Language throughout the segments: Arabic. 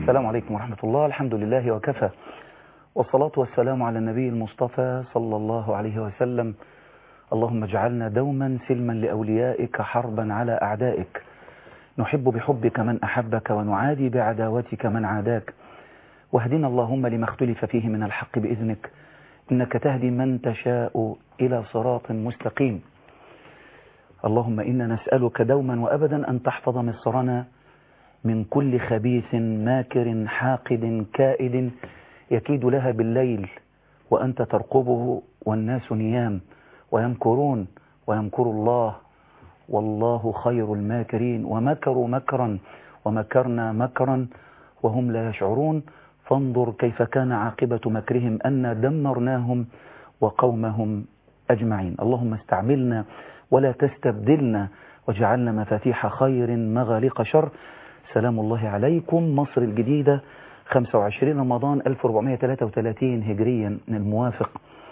السلام عليكم ورحمة الله. الحمد لله وكفى، والصلاة والسلام على النبي المصطفى صلى الله عليه وسلم. اللهم اجعلنا دوما سلما لأوليائك حربا على أعدائك، نحب بحبك من أحبك ونعادي بعداوتك من عاداك، واهدنا اللهم لما اختلف فيه من الحق بإذنك، إنك تهدي من تشاء إلى صراط مستقيم. اللهم إنا نسألك دوما وأبدا أن تحفظ مصرنا من كل خبيث ماكر حاقد كائد يكيد لها بالليل وأنت ترقبه والناس نيام، ويمكرون ويمكر الله والله خير الماكرين، ومكروا مكرا ومكرنا مكرا وهم لا يشعرون، فانظر كيف كان عاقبة مكرهم أنا دمرناهم وقومهم أجمعين. اللهم استعملنا ولا تستبدلنا، واجعلنا مفاتيح خير مغاليق شر. سلام الله عليكم. مصر الجديدة 25 رمضان 1433 هجريا، الموافق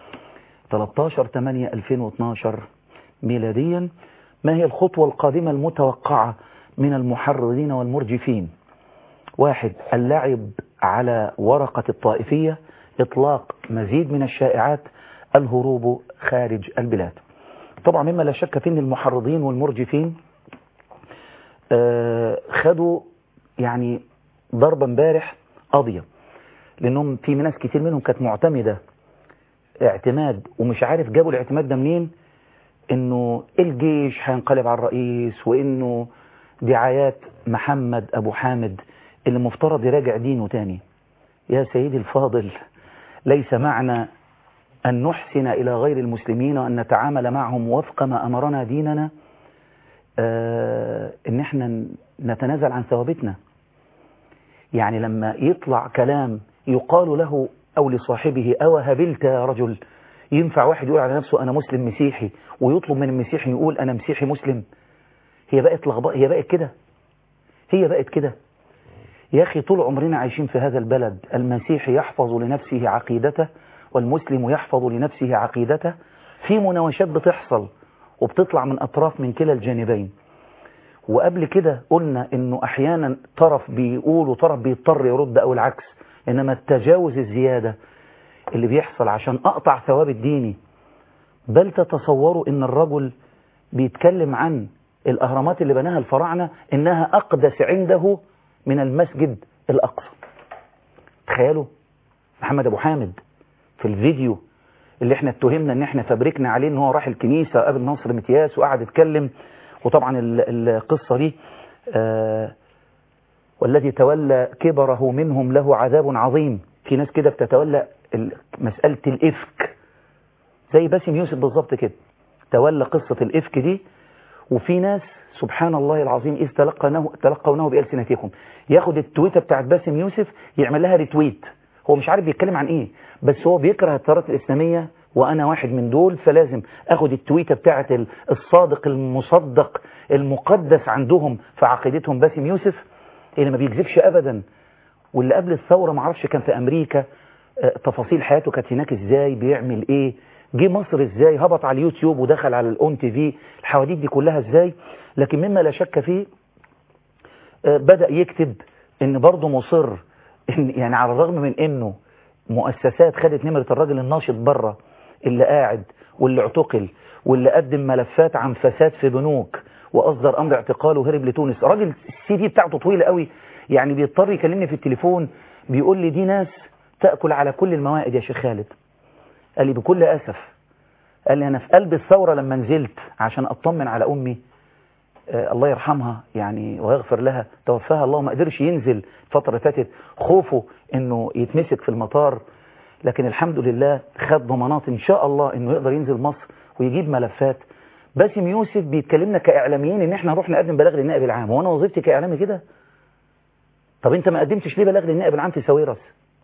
13/8/2012 ميلاديا. ما هي الخطوة القادمة المتوقعة من المحرضين والمرجفين؟ 1. اللعب على ورقة الطائفية، إطلاق مزيد من الشائعات، الهروب خارج البلاد. طبعا مما لا شك فيه ان المحرضين والمرجفين خدوا يعني ضربة امبارح قاضية، لانهم في ناس كتير منهم كانت معتمدة اعتماد ومش عارف جابوا الاعتماد ده منين، انه الجيش هينقلب على الرئيس، وانه دعايات محمد ابو حامد اللي مفترض يراجع دينه تاني. يا سيدي الفاضل، ليس معنى أن نحسن إلى غير المسلمين وأن نتعامل معهم وفق ما أمرنا ديننا إن احنا نتنازل عن ثوابتنا. يعني لما يطلع كلام يقال له أو لصاحبه أو هبلت يا رجل، ينفع واحد يقول على نفسه أنا مسلم مسيحي ويطلب من المسيحي يقول أنا مسيحي مسلم؟ هي بقت لغباء، هي بقت كده يا أخي. طول عمرنا عايشين في هذا البلد، المسيحي يحفظ لنفسه عقيدته والمسلم يحفظ لنفسه عقيدته. في مناوشات بتحصل وبتطلع من أطراف من كلا الجانبين، وقبل كده قلنا إنه أحيانا طرف بيقول وطرف بيضطر يرد أو العكس، إنما التجاوز الزيادة اللي بيحصل عشان أقطع ثوابت ديني. بل تتصوروا إن الرجل بيتكلم عن الأهرامات اللي بناها الفراعنة إنها أقدس عنده من المسجد الأقصى. تخيلوا محمد أبو حامد في الفيديو اللي احنا اتهمنا ان احنا فبركنا عليه ان هو راح الكنيسة وقابل ناصر متياس وقعد يتكلم، وطبعا القصة دي والذي تولى كبره منهم له عذاب عظيم. في ناس كده بتتولى مسألة الإفك زي باسم يوسف بالظبط كده، تولى قصة الإفك دي. وفي ناس سبحان الله العظيم إذ تلقونه بألسنتكم، ياخد التويتة بتاعت باسم يوسف يعمل لها ريتويت. هو مش عارف بيتكلم عن ايه، بس هو بيكره التيارات الإسلامية وانا واحد من دول، فلازم اخد التويتة بتاعت الصادق المصدق المقدس عندهم في عقيدتهم باسم يوسف اللي ما بيكذبش ابدا، واللي قبل الثورة معرفش كان في امريكا، تفاصيل حياته كانت هناك ازاي، بيعمل ايه، جه مصر ازاي، هبط على اليوتيوب ودخل على الأون تي في، الحواديت دي كلها ازاي. لكن مما لا شك فيه بدأ يكتب ان برضه مصر إن يعني على الرغم من انه مؤسسات خدت نمرة الراجل الناشط بره اللي قاعد واللي اعتقل واللي قدم ملفات عن فساد في بنوك واصدر امر اعتقاله وهرب لتونس، راجل السي في بتاعته طويلة قوي، يعني بيضطر يكلمني في التليفون بيقول لي دي ناس تأكل على كل الموائد يا شيخ خالد. قال لي بكل أسف، قال لي أنا في قلب الثورة لما نزلت عشان أطمن على أمي الله يرحمها يعني ويغفر لها، توفاها الله، ما قدرش ينزل فترة فاتت خوفه انه يتمسك في المطار، لكن الحمد لله خد ضمانات ان شاء الله انه يقدر ينزل مصر ويجيب ملفات. باسم يوسف بيتكلمنا كاعلاميين ان احنا نروح نقدم بلاغ للنائب العام، وانا وظيفتي كاعلامي كده. طب انت ما قدمتش ليه بلاغ للنائب العام في ساويرس؟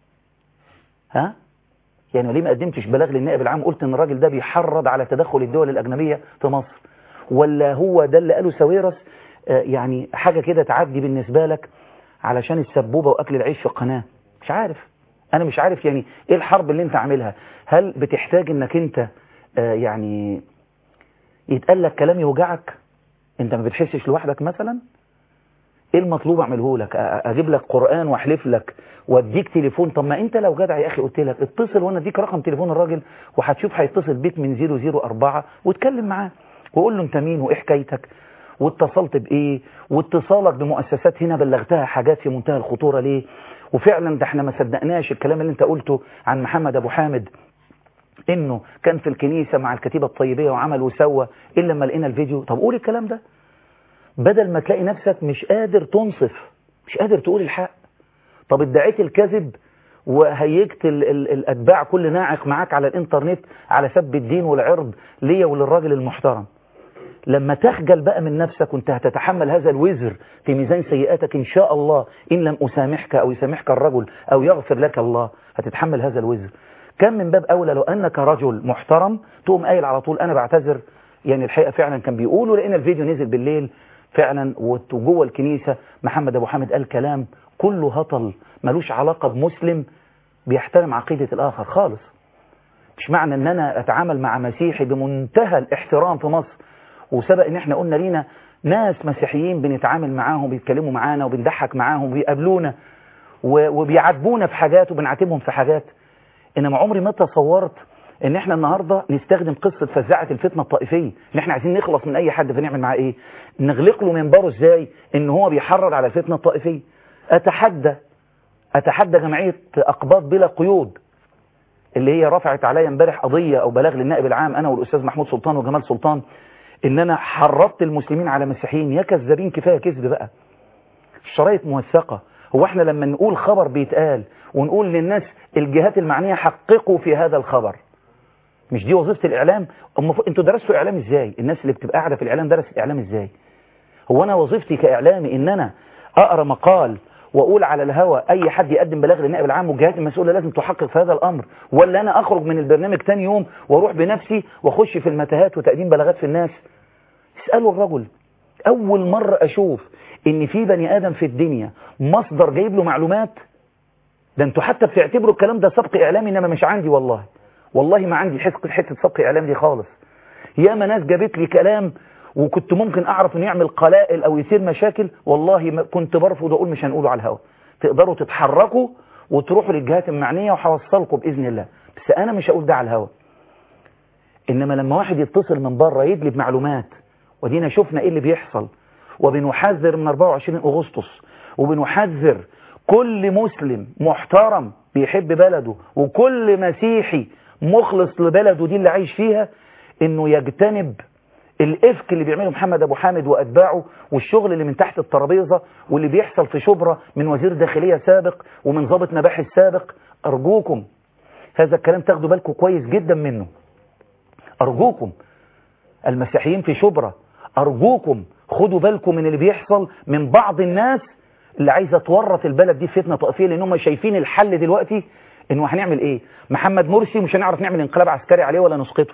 ها يعني ليه ما قدمتش بلاغ للنائب العام قلت ان الراجل ده بيحرض على تدخل الدول الاجنبيه في مصر؟ ولا هو ده اللي قاله ساويرس يعني حاجة كده تعدي بالنسبة لك علشان السبوبة وأكل العيش في القناة؟ مش عارف، أنا مش عارف يعني إيه الحرب اللي أنت عاملها. هل بتحتاج إنك أنت يعني يتقال لك كلام يوجعك؟ أنت ما بتحسش لوحدك مثلا؟ ايه المطلوب اعمله لك؟ اجيب لك قرآن واحلف لك واديك تليفون؟ طب ما انت لو جدع يا اخي قلت لك اتصل وانا اديك رقم تليفون الراجل وهتشوف هيتصل بيك من 004 واتكلم معاه وقول له انت مين وايه حكايتك واتصلت بايه، واتصالك بمؤسسات هنا بلغتها حاجات في منتهى الخطورة ليه. وفعلا ده احنا ما صدقناش الكلام اللي انت قلته عن محمد ابو حامد انه كان في الكنيسة مع الكتيبة الطيبية وعمل وسوى الا لما لقينا الفيديو. طب قول الكلام ده بدل ما تلاقي نفسك مش قادر تنصف، مش قادر تقول الحق. طب ادعيت الكذب وهيجت الاتباع كل ناعق معاك على الانترنت على سب الدين والعرض ليا وللراجل المحترم. لما تخجل بقى من نفسك وانت هتتحمل هذا الوزر في ميزان سيئاتك ان شاء الله، ان لم اسامحك او يسامحك الرجل او يغفر لك الله، هتتحمل هذا الوزر. كان من باب اولى لو انك رجل محترم تقوم قايل على طول انا بعتذر. يعني الحقيقه فعلا كان بيقولوا لان الفيديو نزل بالليل فعلا وجوه الكنيسه محمد ابو حامد قال كلام كله هطل ملوش علاقه بمسلم بيحترم عقيده الاخر خالص. مش معنى ان انا اتعامل مع مسيحي بمنتهى الاحترام في مصر، وسبق ان احنا قلنا لينا ناس مسيحيين بنتعامل معاهم بيتكلموا معانا وبنضحك معاهم وبيقابلونا وبيعاتبونا في حاجات وبنعاتبهم في حاجات، انما عمري ما تصورت ان احنا النهارده نستخدم قصه فزاعه الفتنه الطائفيه ان احنا عايزين نخلص من اي حد فنعمل معاه ايه؟ نغلق له منبره ازاي ان هو بيحرض على الفتنه الطائفيه. اتحدى جمعيه اقباط بلا قيود اللي هي رفعت عليا امبارح قضيه او بلاغ للنائب العام انا والاستاذ محمود سلطان وجمال سلطان ان انا حرضت المسلمين على مسيحيين. يا كذابين كفايه كذب بقى. الشرايط موثقه. هو احنا لما نقول خبر بيتقال ونقول للناس الجهات المعنيه حققوا في هذا الخبر، مش دي وظيفه الاعلام؟ انتوا درستوا اعلام ازاي؟ الناس اللي بتبقى قاعده في الاعلام درست اعلام ازاي؟ هو انا وظيفتي كاعلامي ان انا اقرا مقال واقول على الهوى اي حد يقدم بلاغ للنائب العام والجهات المسؤوله لازم تحقق في هذا الامر، ولا انا اخرج من البرنامج تاني يوم واروح بنفسي واخش في المتاهات وتقديم بلاغات في الناس؟ اسالوا الرجل. اول مره اشوف ان في بني ادم في الدنيا مصدر جايب له معلومات. ده انتوا حتى بتعتبروا الكلام ده سبق اعلامي، انما مش عندي والله ما عندي حته سبق اعلام دي خالص. ياما ناس جابت لي كلام وكنت ممكن اعرف انه يعمل قلائل او يثير مشاكل، والله ما كنت برفض واقول مش هنقوله على الهوا. تقدروا تتحركوا وتروحوا للجهات المعنيه وهوصلكم باذن الله، بس انا مش هقول ده على الهوا. انما لما واحد يتصل من بره يدلي بمعلومات، ودينا شفنا ايه اللي بيحصل، وبنحذر من 24 اغسطس، وبنحذر كل مسلم محترم بيحب بلده وكل مسيحي مخلص لبلده دي اللي عايش فيها انه يجتنب الافك اللي بيعمله محمد ابو حامد واتباعه والشغل اللي من تحت الترابيزه واللي بيحصل في شبرا من وزير داخليه سابق ومن ضابط مباحث سابق. ارجوكم هذا الكلام تاخدوا بالكم كويس جدا منه. ارجوكم المسيحيين في شبرا، ارجوكم خدوا بالكم من اللي بيحصل من بعض الناس اللي عايزه تورط البلد دي فتنه طائفيه، لان هم شايفين الحل دلوقتي انه هنعمل ايه؟ محمد مرسي مش هنعرف نعمل انقلاب عسكري عليه ولا نسقطه.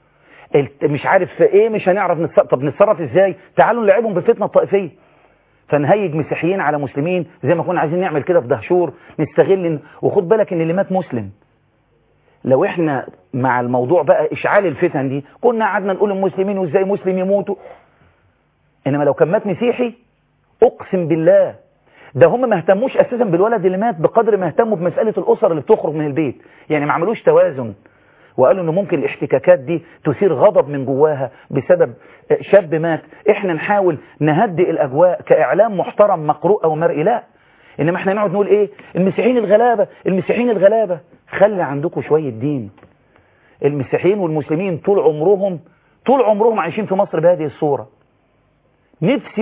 مش عارف في ايه مش هنعرف نتصرف. طب نتصرف ازاي؟ تعالوا نلعبهم بالفتنه الطائفيه. فنهيج مسيحيين على مسلمين زي ما كنا عايزين نعمل كده في دهشور، نستغل. وخد بالك ان اللي مات مسلم. لو احنا مع الموضوع بقى اشعال الفتن دي كنا قعدنا نقول المسلمين وازاي مسلم يموتوا، انما لو كان مات مسيحي اقسم بالله ده هم ما اهتموش اساسا بالولد اللي مات بقدر ما اهتموا بمساله الاسر اللي بتخرج من البيت. يعني ما عملوش توازن وقالوا انه ممكن الاحتكاكات دي تثير غضب من جواها بسبب شاب مات. احنا نحاول نهدئ الاجواء كاعلام محترم مقروء او مرئي، لا. انما احنا نقعد نقول ايه؟ المسيحيين الغلابه، المسيحيين الغلابه. خلي عندكم شويه دين. المسيحيين والمسلمين طول عمرهم عايشين في مصر بهذه الصوره. نفسي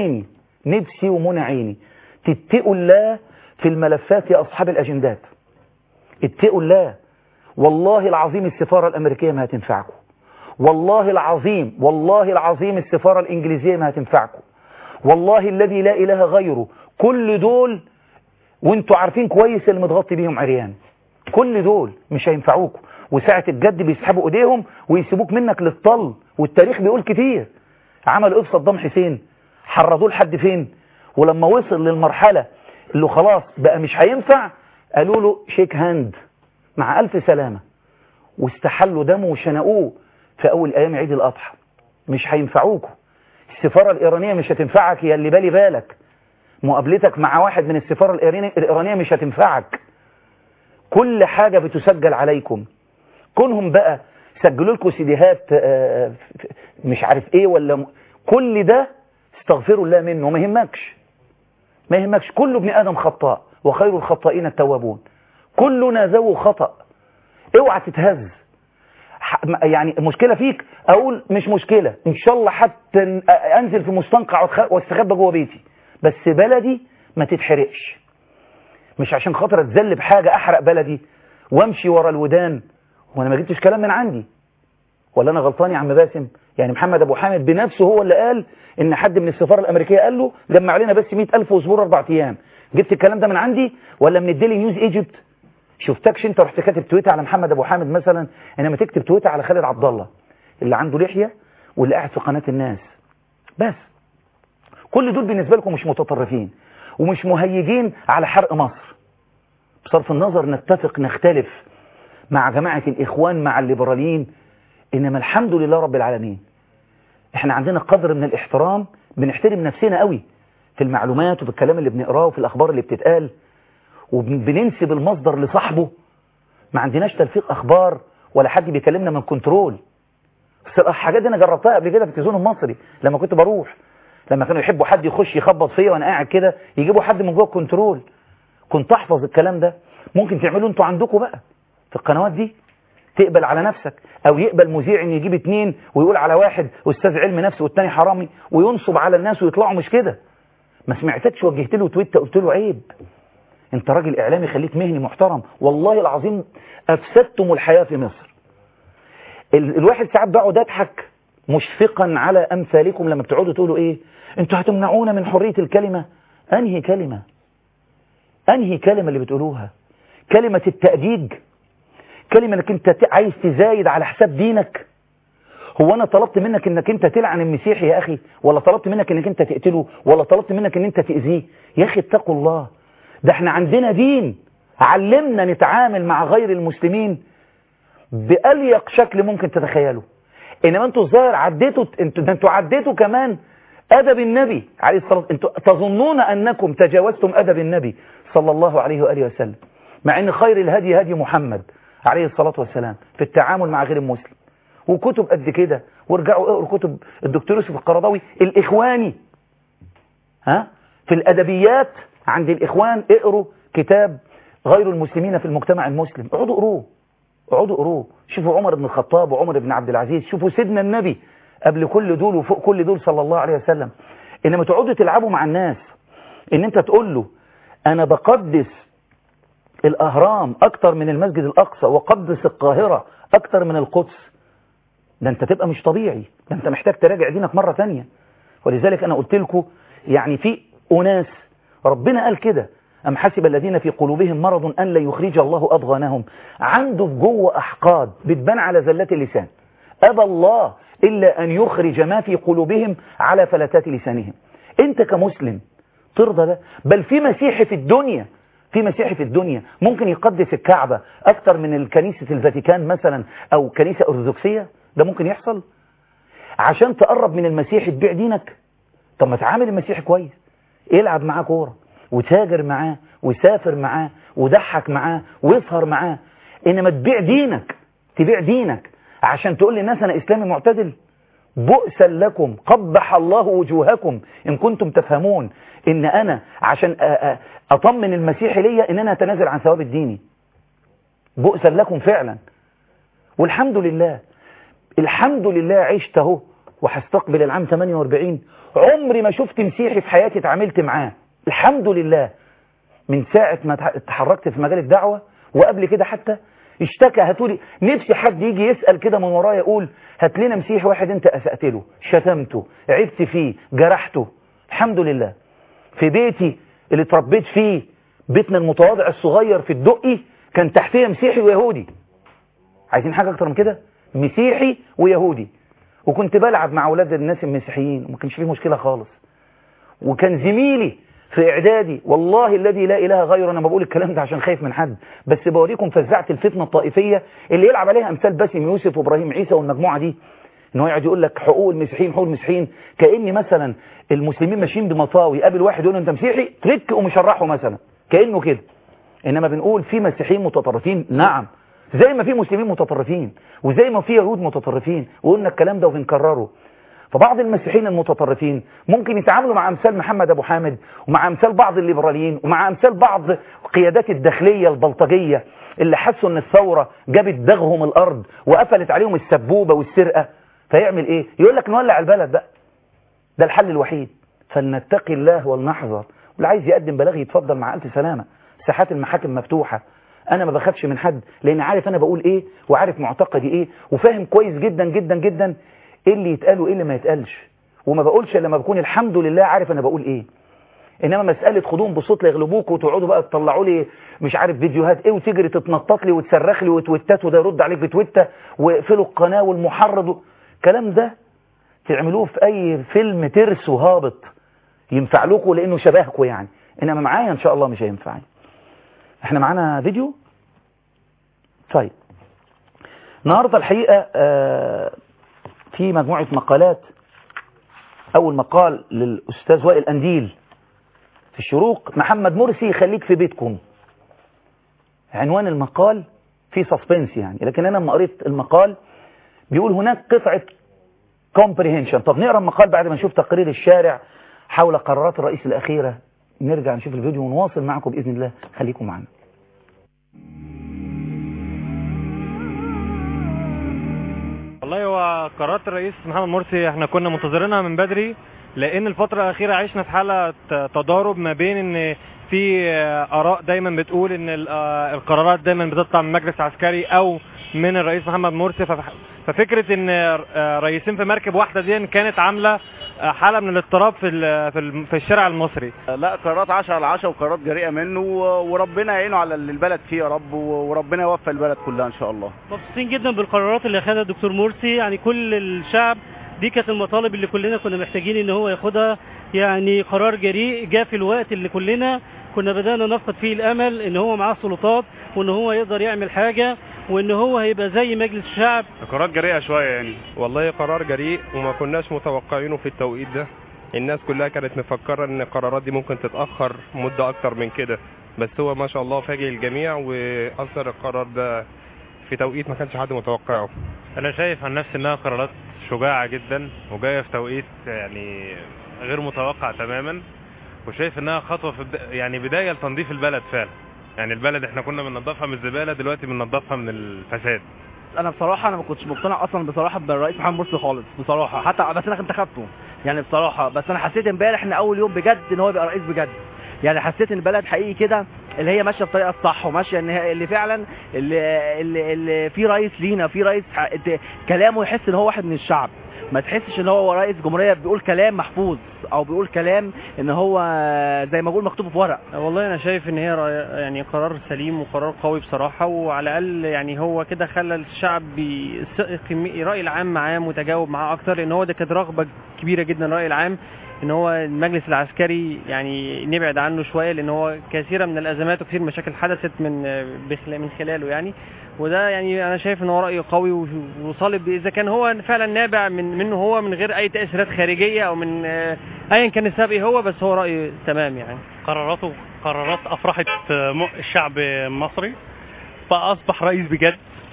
ومنى عيني تتقوا الله في الملفات يا اصحاب الاجندات. اتقوا الله. والله العظيم السفارة الأمريكية ما هتنفعكم. والله العظيم السفارة الإنجليزية ما هتنفعكم. والله الذي لا إله غيره كل دول وانتوا عارفين كويس اللي متغطي بيهم عريان. كل دول مش هينفعوكم، وساعة الجد بيسحبوا ايديهم ويسيبوك منك للطل. والتاريخ بيقول كتير. عملوا ايه في صدام حسين؟ حرضوه لحد فين؟ ولما وصل للمرحلة اللي خلاص بقى مش هينفع قالوا له شيك هاند مع ألف سلامة، واستحلوا دمه وشنقوه في أول أيام عيد الأضحى. مش هينفعوكم. السفارة الإيرانية مش هتنفعك يا اللي بالك. مقابلتك مع واحد من السفارة الإيرانية مش هتنفعك. كل حاجة بتسجل عليكم. كونهم بقى سجلوا لكم سيديهات مش عارف ايه ولا كل ده استغفروا الله منه، ما يهمكش، ما يهمكش. كل ابن آدم خطاء وخير الخطائين التوابون. كلنا ذو خطأ. اوعى تتهز. يعني مشكلة فيك اقول مش مشكلة، ان شاء الله حتى انزل في مستنقع واستخبى جوه بيتي، بس بلدي ما تتحرقش. مش عشان خاطر اتذل بحاجة احرق بلدي وامشي ورا الودان. وانا ما جبتش كلام من عندي، ولا انا غلطان يا عم باسم؟ يعني محمد ابو حامد بنفسه هو اللي قال ان حد من السفاره الامريكيه قال له جمع علينا بس 100,000 وصبور 4 ايام. جبت الكلام ده من عندي ولا من الديلي نيوز ايجيبت؟ شفتكش انت رحت كاتب تويته على محمد ابو حامد مثلا، انما تكتب تويته على خالد عبد الله اللي عنده لحيه واللي قاعد في قناه الناس. بس كل دول بالنسبه لكم مش متطرفين ومش مهيجين على حرق مصر. بصرف النظر نتفق نختلف مع جماعه الاخوان مع الليبراليين، انما الحمد لله رب العالمين احنا عندنا قدر من الاحترام، بنحترم نفسنا قوي في المعلومات وفي الكلام اللي بنقراه وفي الاخبار اللي بتتقال، وبننسب المصدر لصاحبه. ما عندناش تلفيق اخبار ولا حد بيكلمنا من كنترول. بس الحاجات دي انا جربتها قبل كده في التلفزيون المصري لما كنت بروح، لما كانوا يحبوا حد يخش يخبط فيا وانا قاعد كده يجيبوا حد من جوه الكنترول، كنت احفظ الكلام ده. ممكن تعملوا انتوا عندكم بقى في القنوات دي، تقبل على نفسك، او يقبل مذيع ان يجيب 2 ويقول على واحد استاذ علم نفس والتاني حرامي وينصب على الناس ويطلعوا مش كده. ما سمعتكش وجهت له تويته قلت له عيب، انت راجل اعلامي خليك مهني محترم. والله العظيم افسدتم الحياه في مصر. الواحد ساعات بقعد اضحك مشفقا على امثالكم لما بتقعدوا تقولوا ايه انتوا هتمنعونا من حريه الكلمه. انهي كلمه؟ انهي كلمه اللي بتقولوها؟ كلمه التأديج؟ كلمة انك انت عايز تزايد على حساب دينك؟ هو انا طلبت منك انك انت تلعن المسيحي يا اخي؟ ولا طلبت منك انك انت تقتله؟ ولا طلبت منك ان انت تأذيه؟ يا اخي اتقوا الله. ده احنا عندنا دين علمنا نتعامل مع غير المسلمين بأليق شكل ممكن تتخيله. انما انتوا الظاهر انتوا عديتوا كمان ادب النبي عليه الصلاة والسلام. انتوا تظنون انكم تجاوزتم ادب النبي صلى الله عليه وآله وسلم، مع ان خير الهدي هدي محمد عليه الصلاة والسلام في التعامل مع غير المسلم. وكتب قد كده، وارجعوا اقروا كتب الدكتور يوسف القرضاوي الإخواني في الأدبيات عند الإخوان. اقروا كتاب غير المسلمين في المجتمع المسلم، اقعدوا اقروه، اقعدوا اقروه. شوفوا عمر بن الخطاب وعمر بن عبد العزيز، شوفوا سيدنا النبي قبل كل دول وفوق كل دول صلى الله عليه وسلم. انما تقعدوا تلعبوا مع الناس ان انت تقول له انا بقدس الأهرام أكتر من المسجد الأقصى وقدس القاهرة أكتر من القدس، ده أنت تبقى مش طبيعي، ده أنت محتاج تراجع دينك مرة تانية. ولذلك أنا قلت لكم يعني في أناس ربنا قال كده أم حسب الذين في قلوبهم مرض أن لا يخرج الله أضغانهم. عنده في جوه أحقاد بتبان على زلات اللسان، أبى الله إلا أن يخرج ما في قلوبهم على فلتات لسانهم. أنت كمسلم ترضى ده؟ بل في مسيحي في الدنيا ممكن يقدس الكعبة أكتر من الكنيسة الفاتيكان مثلا أو كنيسة أرثوذكسية. ده ممكن يحصل؟ عشان تقرب من المسيح تبيع دينك؟ طب ما تعامل المسيح كويس، يلعب معاه كورة وتاجر معاه ويسافر معاه وضحك معاه ويسهر معاه، إنما تبيع دينك عشان تقول للناس أنا إسلامي معتدل. بؤسا لكم، قبح الله وجوهكم إن كنتم تفهمون إن أنا عشان أطمن المسيح ليا إن أنا أتنازل عن ثواب الديني. بؤسا لكم فعلا. والحمد لله الحمد لله عشت اهو وهستقبل العام 48 عمري ما شفت مسيحي في حياتي اتعاملت معاه، الحمد لله. من ساعة ما اتحركت في مجال الدعوة وقبل كده حتى اشتكى هاتولي، نفسي حد يجي يسأل كده من ورايا يقول هات لنا مسيحي واحد انت اسأت له، شتمته، عبت فيه، جرحته. الحمد لله في بيتي اللي اتربيت فيه، بيتنا المتواضع الصغير في الدقي، كان تحتيه مسيحي ويهودي. عايزين حاجة اكتر من كده؟ مسيحي ويهودي. وكنت بلعب مع اولاد الناس المسيحيين وما كانش فيه مشكلة خالص. وكان زميلي في اعدادي، والله الذي لا اله غيره، انا ما بقول الكلام ده عشان خايف من حد، بس بوريكم فزعت الفتنة الطائفية اللي يلعب عليها امثال باسم يوسف وابراهيم عيسى والمجموعة دي. ان هو يقعد يقول لك حقوق المسيحيين حقوق المسيحيين، كأن مثلا المسلمين ماشيين بمطاوي يقابل واحد يقول له انت مسيحي ترك ومشرحه مثلا كأنه كده. انما بنقول في مسيحيين متطرفين، نعم، زي ما في مسلمين متطرفين وزي ما في يهود متطرفين، وقلنا الكلام ده وبنكرره. فبعض المسيحيين المتطرفين ممكن يتعاملوا مع امثال محمد ابو حامد ومع امثال بعض الليبراليين ومع امثال بعض قيادات الداخليه البلطجيه اللي حسوا ان الثوره جابت دغهم الارض وقفلت عليهم السبوبه والسرقه، فيعمل ايه؟ يقول لك نولع البلد بقى، ده الحل الوحيد. فلنتقي الله ولنحذر، واللي عايز يقدم بلاغ يتفضل مع الف سلامه، ساحات المحاكم مفتوحه. انا ما بخافش من حد لان عارف انا بقول ايه وعارف معتقدي ايه وفاهم كويس جدا جدا جدا ايه اللي يتقال وايه اللي ما يتقالش، وما بقولش الا لما بكون الحمد لله عارف انا بقول ايه. انما مساله خدوهم بصوت ليغلبوك وتقعدوا بقى تطلعوا لي مش عارف فيديوهات ايه وتجري تتنطط لي وتصرخ لي وتويتات وده يرد عليك بتويته واقفلوا القناه والمحرض الكلام ده تعملوه في اي فيلم ترس وهابط ينفع لكم لانه شبهكم يعني، انما معايا ان شاء الله مش هينفعني. احنا معانا فيديو. طيب النهارده الحقيقه في مجموعه مقالات. اول مقال للاستاذ وائل قنديل في الشروق: محمد مرسي خليك في بيتكم. عنوان المقال فيه سسبنس يعني، لكن انا لما قريت المقال بيقول هناك قطعه كومبريهنشن. طب نقرا المقال بعد ما نشوف تقرير الشارع حول قرارات الرئيس الاخيره. نرجع نشوف الفيديو ونواصل معكم باذن الله، خليكم معنا. والله هو قرارات الرئيس محمد مرسي احنا كنا منتظرينها من بدري، لان الفتره الاخيره عشنا في حاله تضارب ما بين ان في اراء دايما بتقول ان القرارات دايما بتطلع من مجلس عسكري او من الرئيس محمد مرسي. ففكره ان رئيسين في مركب واحده دي كانت عامله حاله من الاضطراب في الشارع المصري. لا، قرارات 10 على 10 وقرارات جريئه منه، وربنا يعينه على البلد فيه يا رب، وربنا يوفق البلد كلها ان شاء الله. مبسوطين جدا بالقرارات اللي اخذها الدكتور مرسي، يعني كل الشعب دي كانت المطالب اللي كلنا كنا محتاجين ان هو ياخدها. يعني قرار جريء جاء في الوقت اللي كلنا كنا بدأنا نفقد فيه الامل ان هو معاه سلطات وان هو يقدر يعمل حاجه وان هو هيبقى زي مجلس الشعب. قرارات جريئه شويه يعني. والله قرار جريء وما كناش متوقعينه في التوقيت ده. الناس كلها كانت مفكره ان القرارات دي ممكن تتاخر مده اكتر من كده، بس هو ما شاء الله فاجئ الجميع واصدر القرار ده في توقيت ما كانش حد متوقعه. انا شايف عن نفسي انها قرارات شجاعه جدا وجايه في توقيت يعني غير متوقع تماما، وشايف انها خطوه في يعني بدايه لتنظيف البلد فعلا. يعني البلد احنا كنا بننظفها من الزباله، دلوقتي بننظفها من الفساد. انا بصراحه ما كنتش مقتنع اصلا بصراحه بالرئيس محمد مرسي خالص بصراحه، حتى بس انا انتخبته يعني بصراحه. بس انا حسيت امبارح ان اول يوم بجد ان هو بقى رئيس بجد. يعني حسيت ان البلد حقيقي كده اللي هي ماشيه بطريقه الصح، وماشيه ان اللي فعلا اللي في رئيس لينا، في رئيس كلامه يحس ان هو واحد من الشعب، ما تحسش ان هو رئيس جمهوريه بيقول كلام محفوظ او بيقول كلام ان هو زي ما اقول مكتوب في ورق. والله انا شايف ان هي يعني قرار سليم وقرار قوي بصراحه، وعلى الاقل يعني هو كده خلى الشعب الراي العام معاه متجاوب معاه اكتر، لان هو ده كانت رغبه كبيره جدا الراي العام ان هو المجلس العسكري يعني نبعد عنه شويه، لان هو كثيرا من الازمات وكثير من المشاكل حدثت من خلاله يعني. وده يعني انا شايف ان هو راي قوي وصالب اذا كان هو فعلا نابع منه هو من غير اي تاثيرات خارجيه او من ايا كان السبب ايه هو، بس هو راي تمام يعني. قرارات افرحت الشعب المصري، فاصبح رئيس بجد.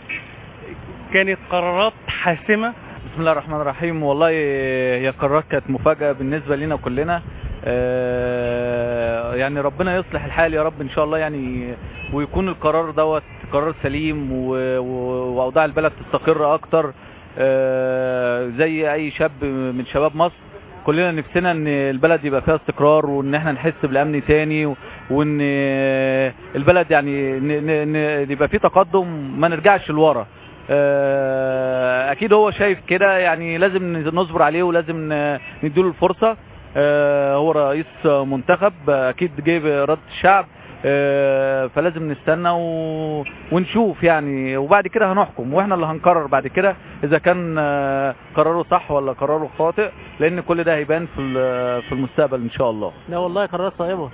كانت قرارات حاسمه. بسم الله الرحمن الرحيم. والله هي قرارات كانت مفاجأة بالنسبة لنا كلنا. يعني ربنا يصلح الحال يا رب ان شاء الله يعني، ويكون القرار دوت قرار سليم واوضاع البلد تستقر اكتر. زي اي شاب من شباب مصر كلنا نفسنا ان البلد يبقى فيها استقرار، وان احنا نحس بالامن تاني، وان البلد يعني يبقى فيه تقدم ما نرجعش لورا. اكيد هو شايف كده يعني، لازم نصبر عليه ولازم نديله الفرصة. هو رئيس منتخب اكيد جاي بإرادة الشعب، فلازم نستنى ونشوف يعني، وبعد كده هنحكم واحنا اللي هنقرر بعد كده اذا كان قراره صح ولا قراره خاطئ، لان كل ده هيبان في المستقبل ان شاء الله. لا والله قرارات صائبة.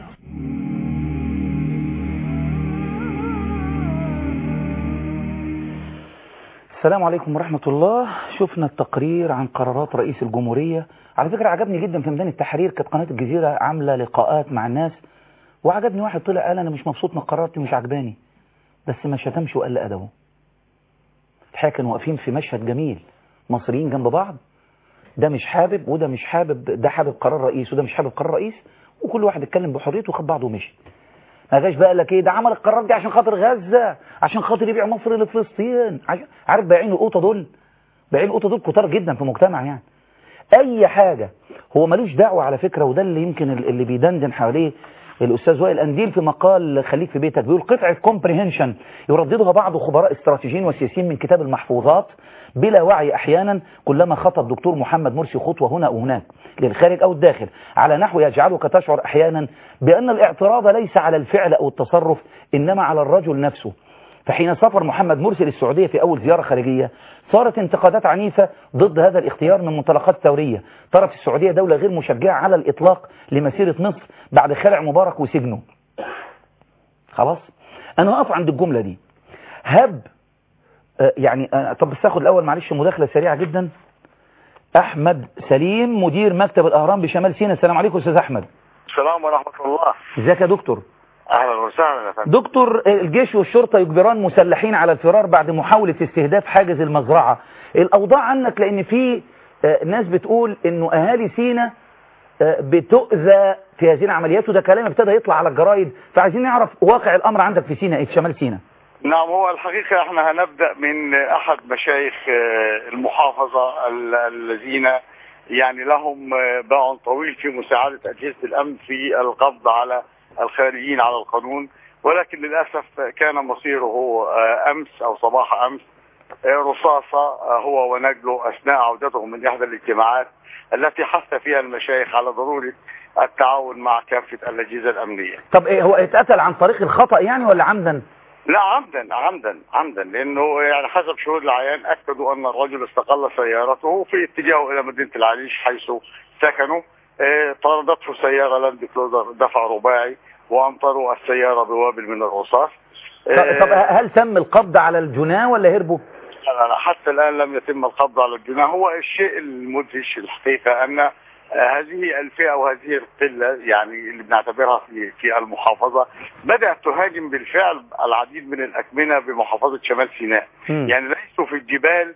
السلام عليكم ورحمة الله. شفنا التقرير عن قرارات رئيس الجمهورية. على فكرة عجبني جدا في ميدان التحرير، كانت قناة الجزيرة عاملة لقاءات مع الناس، وعجبني واحد طلع قال أنا مش مبسوط من القرارات دي، مش عجباني، بس ما شتمش وقال أدبه. الحقيقة كانوا واقفين في مشهد جميل، مصريين جنب بعض، ده مش حابب وده مش حابب، ده حابب قرار رئيس وده مش حابب قرار رئيس، وكل واحد اتكلم بحريته وخد بعضه ومشي. ما جاش بقى قال لك ايه ده عمل القرار دي عشان خاطر غزة، عشان خاطر يبيع مصر لفلسطين. عارف بايعين القوطه دول، بايعين القوطه دول كتار جدا في المجتمع يعني. اي حاجه هو ملوش دعوه على فكره، وده اللي يمكن اللي بيدندن حواليه الاستاذ وائل انديل في مقال خليك في بيتك، بيقول قطعه كومبريهنشن يرددها بعض خبراء استراتيجيين وسياسيين من كتاب المحفوظات بلا وعي احيانا، كلما خطى الدكتور محمد مرسي خطوه هنا وهناك للخارج او الداخل على نحو يجعلك تشعر احيانا بان الاعتراض ليس على الفعل او التصرف انما على الرجل نفسه. فحين سافر محمد مرسي للسعوديه في اول زياره خارجيه صارت انتقادات عنيفه ضد هذا الاختيار من منطلقات ثوريه، طرف السعوديه دوله غير مشجعه على الاطلاق لمسيره مصر بعد خلع مبارك وسجنه. خلاص انا هقف عند الجمله دي. هب يعني طب بس اخد الاول معلش مداخله سريعه جدا. احمد سليم مدير مكتب الاهرام بشمال سيناء. السلام عليكم استاذ احمد. السلام ورحمه الله. ازيك يا دكتور؟ اهلا وسهلا يا فندم. دكتور، الجيش والشرطه يجبران مسلحين على الفرار بعد محاوله استهداف حاجز المزرعه. الاوضاع عنك لان في ناس بتقول انه اهالي سيناء بتؤذى في هذه العمليات، وده كلام ابتدى يطلع على الجرايد، فعايزين نعرف واقع الامر عندك في سيناء، في شمال سيناء. نعم، هو الحقيقة احنا هنبدأ من أحد مشايخ المحافظة الذين يعني لهم باع طويل في مساعدة أجهزة الأمن في القبض على الخارجين على القانون، ولكن للأسف كان مصيره أمس أو صباح أمس رصاصة هو ونجله أثناء عودته من إحدى الاجتماعات التي حث فيها المشايخ على ضرورة التعاون مع كافة الأجهزة الأمنية. طب هو اتقتل عن طريق الخطأ يعني ولا عمدا؟ لا، عمدا لانه يعني حسب شهود العيان اكدوا ان الرجل استقل سيارته في اتجاهه الى مدينه العريش حيث سكنوا. طاردته سياره لاند كلوزر دفع رباعي وامطروا السياره بوابل من الرصاص. طب هل تم القبض على الجناه ولا هربوا؟ لا، حتى الان لم يتم القبض على الجناه. هو الشيء المدهش الحقيقه ان هذه الفئة وهذه القلة يعني اللي بنعتبرها في المحافظة بدأت تهاجم بالفعل العديد من الأكمنة بمحافظة شمال سيناء. يعني ليسوا في الجبال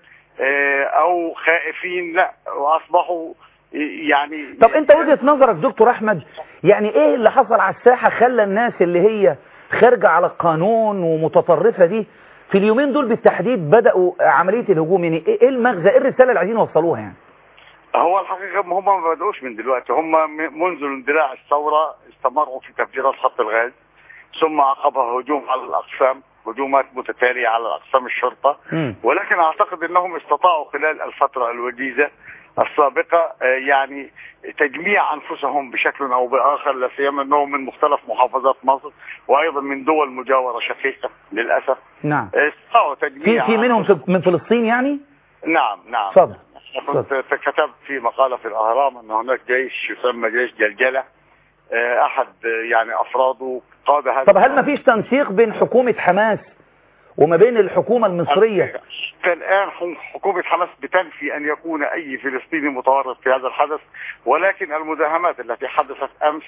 أو خائفين، لا، وأصبحوا يعني. طب أنت وجهة نظرك دكتور أحمد، يعني إيه اللي حصل على الساحة خلى الناس اللي هي خارجة على القانون ومتطرفة دي في اليومين دول بالتحديد بدأوا عملية الهجوم؟ يعني إيه المغزى، إيه الرسالة اللي عايزين يوصلوها يعني؟ هو الحقيقة هم ما بدأوش من دلوقتي، هم منذ اندلاع الثورة استمروا في تفجيرات خط الغاز، ثم عقبها هجوم على الأقسام، هجومات متتالية على أقسام الشرطة. ولكن أعتقد أنهم استطاعوا خلال الفترة الوجيزة السابقة يعني تجميع أنفسهم بشكل أو بآخر، لا سيما أنهم من مختلف محافظات مصر وأيضا من دول مجاورة شقيقة للأسف. نعم. استطاعوا تجميع في منهم من فلسطين يعني؟ نعم. صدق. كنت كتبت في مقالة في الأهرام أن هناك جيش يسمى جيش جلجلة، أحد يعني أفراده قاد هذا. طب هل ما فيش تنسيق بين حكومة حماس وما بين الحكومة المصرية؟ الآن حكومة حماس بتنفي أن يكون أي فلسطيني متورط في هذا الحدث، ولكن المداهمات التي حدثت أمس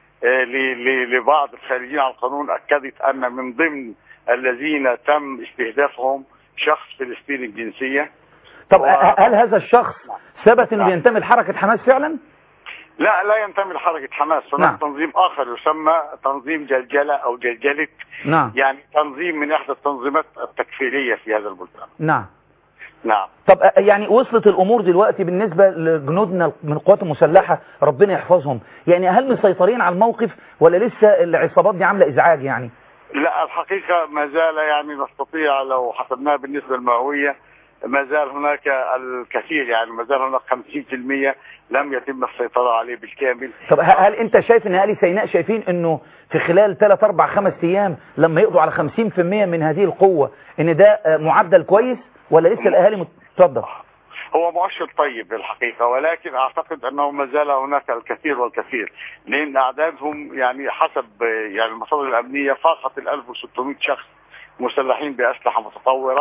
لبعض الخارجين على القانون أكدت أن من ضمن الذين تم استهدافهم شخص فلسطيني الجنسية. طب هل هذا الشخص ثبت انه ينتمي لحركة حماس فعلا؟ لا ينتمي لحركة حماس. هناك تنظيم آخر يسمى تنظيم جلجلة أو جلجلة. يعني تنظيم من إحدى التنظيمات التكفيرية في هذا البلدان. نعم. طب يعني وصلت الأمور دلوقتي بالنسبة لجنودنا من القوات المسلحة ربنا يحفظهم، يعني هل مسيطرين على الموقف ولا لسه العصابات دي عاملة إزعاج يعني؟ لا، الحقيقة ما زال يعني نستطيع لو حسبناها بالنسبة المئوية ما زال هناك الكثير، يعني ما زال هناك 50% لم يتم السيطرة عليه بالكامل. طب هل انت شايف ان اهالي سيناء شايفين انه في خلال 3 4 5 ايام لما يقضوا على 50% من هذه القوة ان ده معدل كويس ولا لسه الاهالي متفضل؟ هو مؤشر طيب الحقيقة، ولكن اعتقد انه ما زال هناك الكثير والكثير، لان اعدادهم يعني حسب يعني المصادر الامنية فاقت 1600 شخص مسلحين باسلحة متطورة،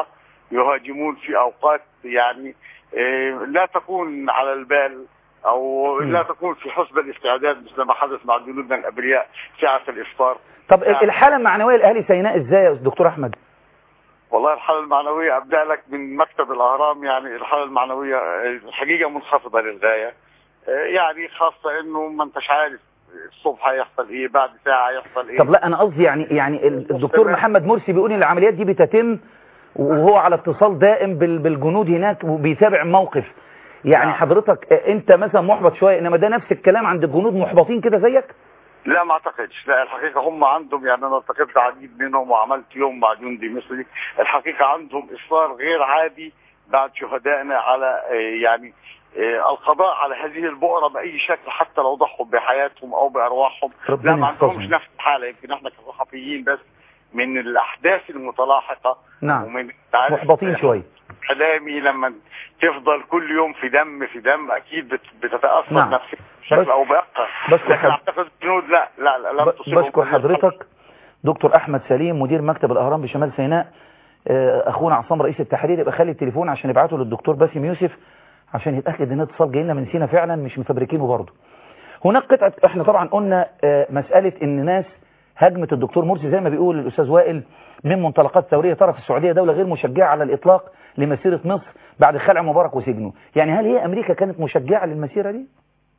يهاجمون في أوقات يعني لا تكون على البال أو لا تكون في حسب الاستعداد، مثل ما حدث مع جنودنا الأبرياء ساعة الإفطار. طب يعني الحالة المعنوية لأهل سيناء إزاي يا دكتور أحمد؟ والله الحالة المعنوية أبدأ لك من مكتب الأهرام، يعني الحالة المعنوية الحقيقة منخفضة للغاية، يعني خاصة إنه ما أنتش عارف الصبح هيحصل إيه، بعد ساعة هيحصل إيه. طب لا أنا قصدي يعني الدكتور محمد مرسي بيقول إن العمليات دي بتتم وهو على اتصال دائم بالجنود هناك وبيتابع الموقف، يعني حضرتك أنت مثلا محبط شوية، إنما ده نفس الكلام عند الجنود محبطين كده زيك؟ لا ما اعتقدش، لا الحقيقة هم عندهم، يعني انا التقيت عديد منهم وعملت يوم مع جندي مصري، الحقيقة عندهم اصرار غير عادي بعد شهدائنا على يعني القضاء على هذه البؤرة بأي شكل، حتى لو ضحوا بحياتهم او بأرواحهم. لا ما عندهمش نفس الحالة، يمكن احنا كصحفيين بس من الأحداث المتلاحقة نعم ومن محبطين شوية. كلامي لما تفضل كل يوم في دم أكيد بتتأثر نعم. نفسك بشكل أو بآخر. لكن أعتقد الجنود لا لم تصيبهم. بشكر حضرتك دكتور أحمد سليم مدير مكتب الأهرام بشمال سيناء. أخونا عصام رئيس التحرير يبقى خلي التليفون عشان يبعته للدكتور باسم يوسف عشان يتأكد إن اتصال جاي لنا من سينا فعلا مش مفبركينه برضه. هناك قطعة، احنا طبعا قلنا مسألة إن ناس هجمت الدكتور مرسي زي ما بيقول الأستاذ وائل من منطلقات ثورية، طرف السعودية دولة غير مشجعة على الإطلاق لمسيرة مصر بعد خلع مبارك وسجنه. يعني هل هي أمريكا كانت مشجعة للمسيرة دي؟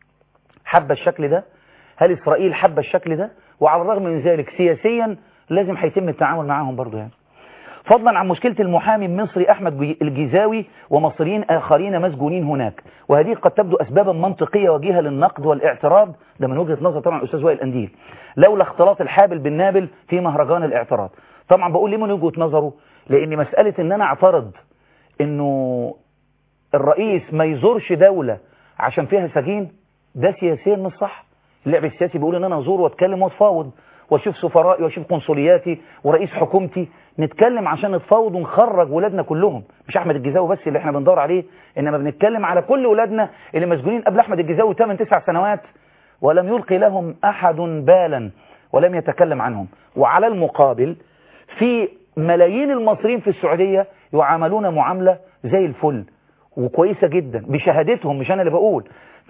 حابة الشكل ده؟ هل إسرائيل حابة الشكل ده؟ وعلى الرغم من ذلك سياسيا لازم هيتم التعامل معاهم برضه يعني. فضلا عن مشكلة المحامي المصري أحمد الجيزاوي ومصريين آخرين مسجونين هناك، وهذه قد تبدو أسبابا منطقية وجيهة للنقد والاعتراض، ده من وجهة نظر طبعا الأستاذ وائل أنديل، لولا اختلاط الحابل بالنابل في مهرجان الاعتراض. طبعا بقول ليه من وجهة نظره؟ لأن مسألة إن أنا أعترض إنه الرئيس ما يزورش دولة عشان فيها سجين، ده سياسيا مش صح. اللعب السياسي بيقول إن أنا أزور وأتكلم وأتفاوض واشوف سفرائي واشوف قنصلياتي ورئيس حكومتي، نتكلم عشان نتفاوض ونخرج ولادنا كلهم، مش احمد الجيزاوي بس اللي احنا بندور عليه، انما بنتكلم على كل ولادنا اللي مسجونين قبل احمد الجيزاوي 8-9 سنوات ولم يلقي لهم احد بالا ولم يتكلم عنهم. وعلى المقابل في ملايين المصريين في السعودية يعاملون معاملة زي الفل وكويسة جدا بشهادتهم، مش انا اللي بقول.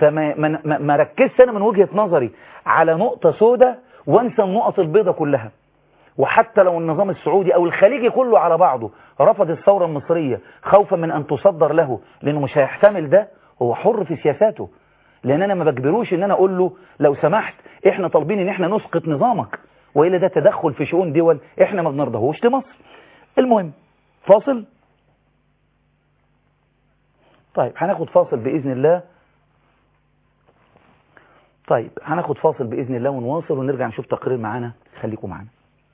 فما ركزت انا من وجهة نظري على نقطة سودة وانسى النقط البيضة كلها. وحتى لو النظام السعودي او الخليجي كله على بعضه رفض الثورة المصرية خوفا من ان تصدر له لانه مش هيحتمل ده، هو حر في سياساته، لان انا ما بجبروش ان انا اقول له لو سمحت احنا طالبين ان احنا نسقط نظامك، والا ده تدخل في شؤون دول احنا ما بنرضاهوش لمصر. المهم فاصل. طيب هناخد فاصل بإذن الله. ونواصل ونرجع نشوف تقرير معانا، خليكم معانا.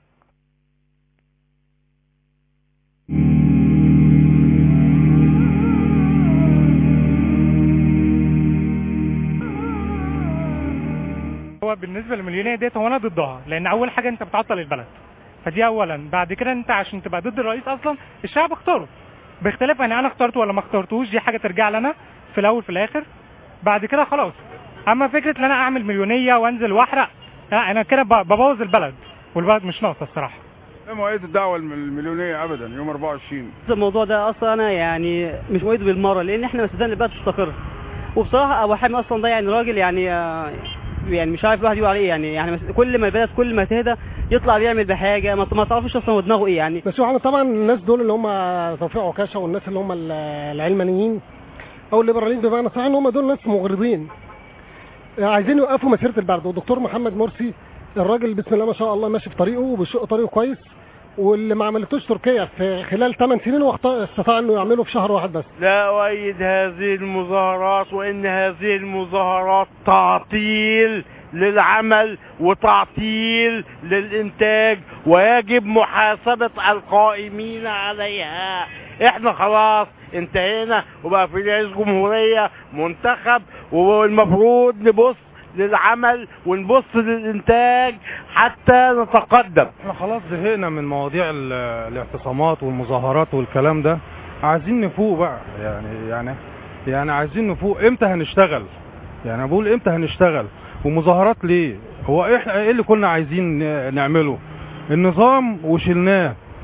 هو بالنسبة للمليونية ديت هو انا ضدها، لان اول حاجة انت بتعطل البلد، فدي اولا. بعد كده انت عشان تبقى ضد الرئيس اصلا الشعب اختاره، باختلاف انا اخترته ولا ما اخترتوش دي حاجة ترجع لنا في الاول في الاخر. بعد كده خلاص. اما فكرة ان انا اعمل مليونية وانزل واحرق، لا انا كده ببوظ البلد، والبلد مش ناقصة الصراحة. لا مؤيد الدعوة المليونية ابدا يوم 24. الموضوع ده اصلا انا يعني مش مؤيد بالمرة، لان احنا ما صدقنا البلد تستقر. وبصراحة ابو حامد اصلا ده يعني راجل يعني مش عارف الواحد يقول عليه يعني كل ما البلد كل ما تهدى يطلع بيعمل بحاجه ما تعرفش اصلا هو دماغه ايه يعني. بس هو طبعا الناس دول اللي هم توفيق عكاشه والناس اللي هم العلمانيين او الليبراليين بمعنى صح ان هم دول ناس مغرضين عايزين يوقفوا مسيره البلد. والدكتور محمد مرسي الراجل بسم الله ما شاء الله ماشي في طريقه وبيشق طريقه كويس، واللي ما عملتوش تركيا في خلال 8 سنين واستطاع انه يعمله في شهر واحد بس. لا أؤيد هذه المظاهرات، وان هذه المظاهرات تعطيل للعمل وتعطيل للإنتاج، ويجب محاسبة القائمين عليها. احنا خلاص انتهينا وبقى في رئيس جمهورية منتخب، والمفروض نبص للعمل ونبص للإنتاج حتى نتقدم. احنا خلاص زهقنا من مواضيع الاعتصامات والمظاهرات والكلام ده، عايزين نفوق بقى يعني عايزين نفوق. امتى هنشتغل؟ يعني بقول امتى هنشتغل؟ ومظاهرات ليه؟ هو احنا ايه اللي كنا عايزين نعمله؟ النظام وشلناه،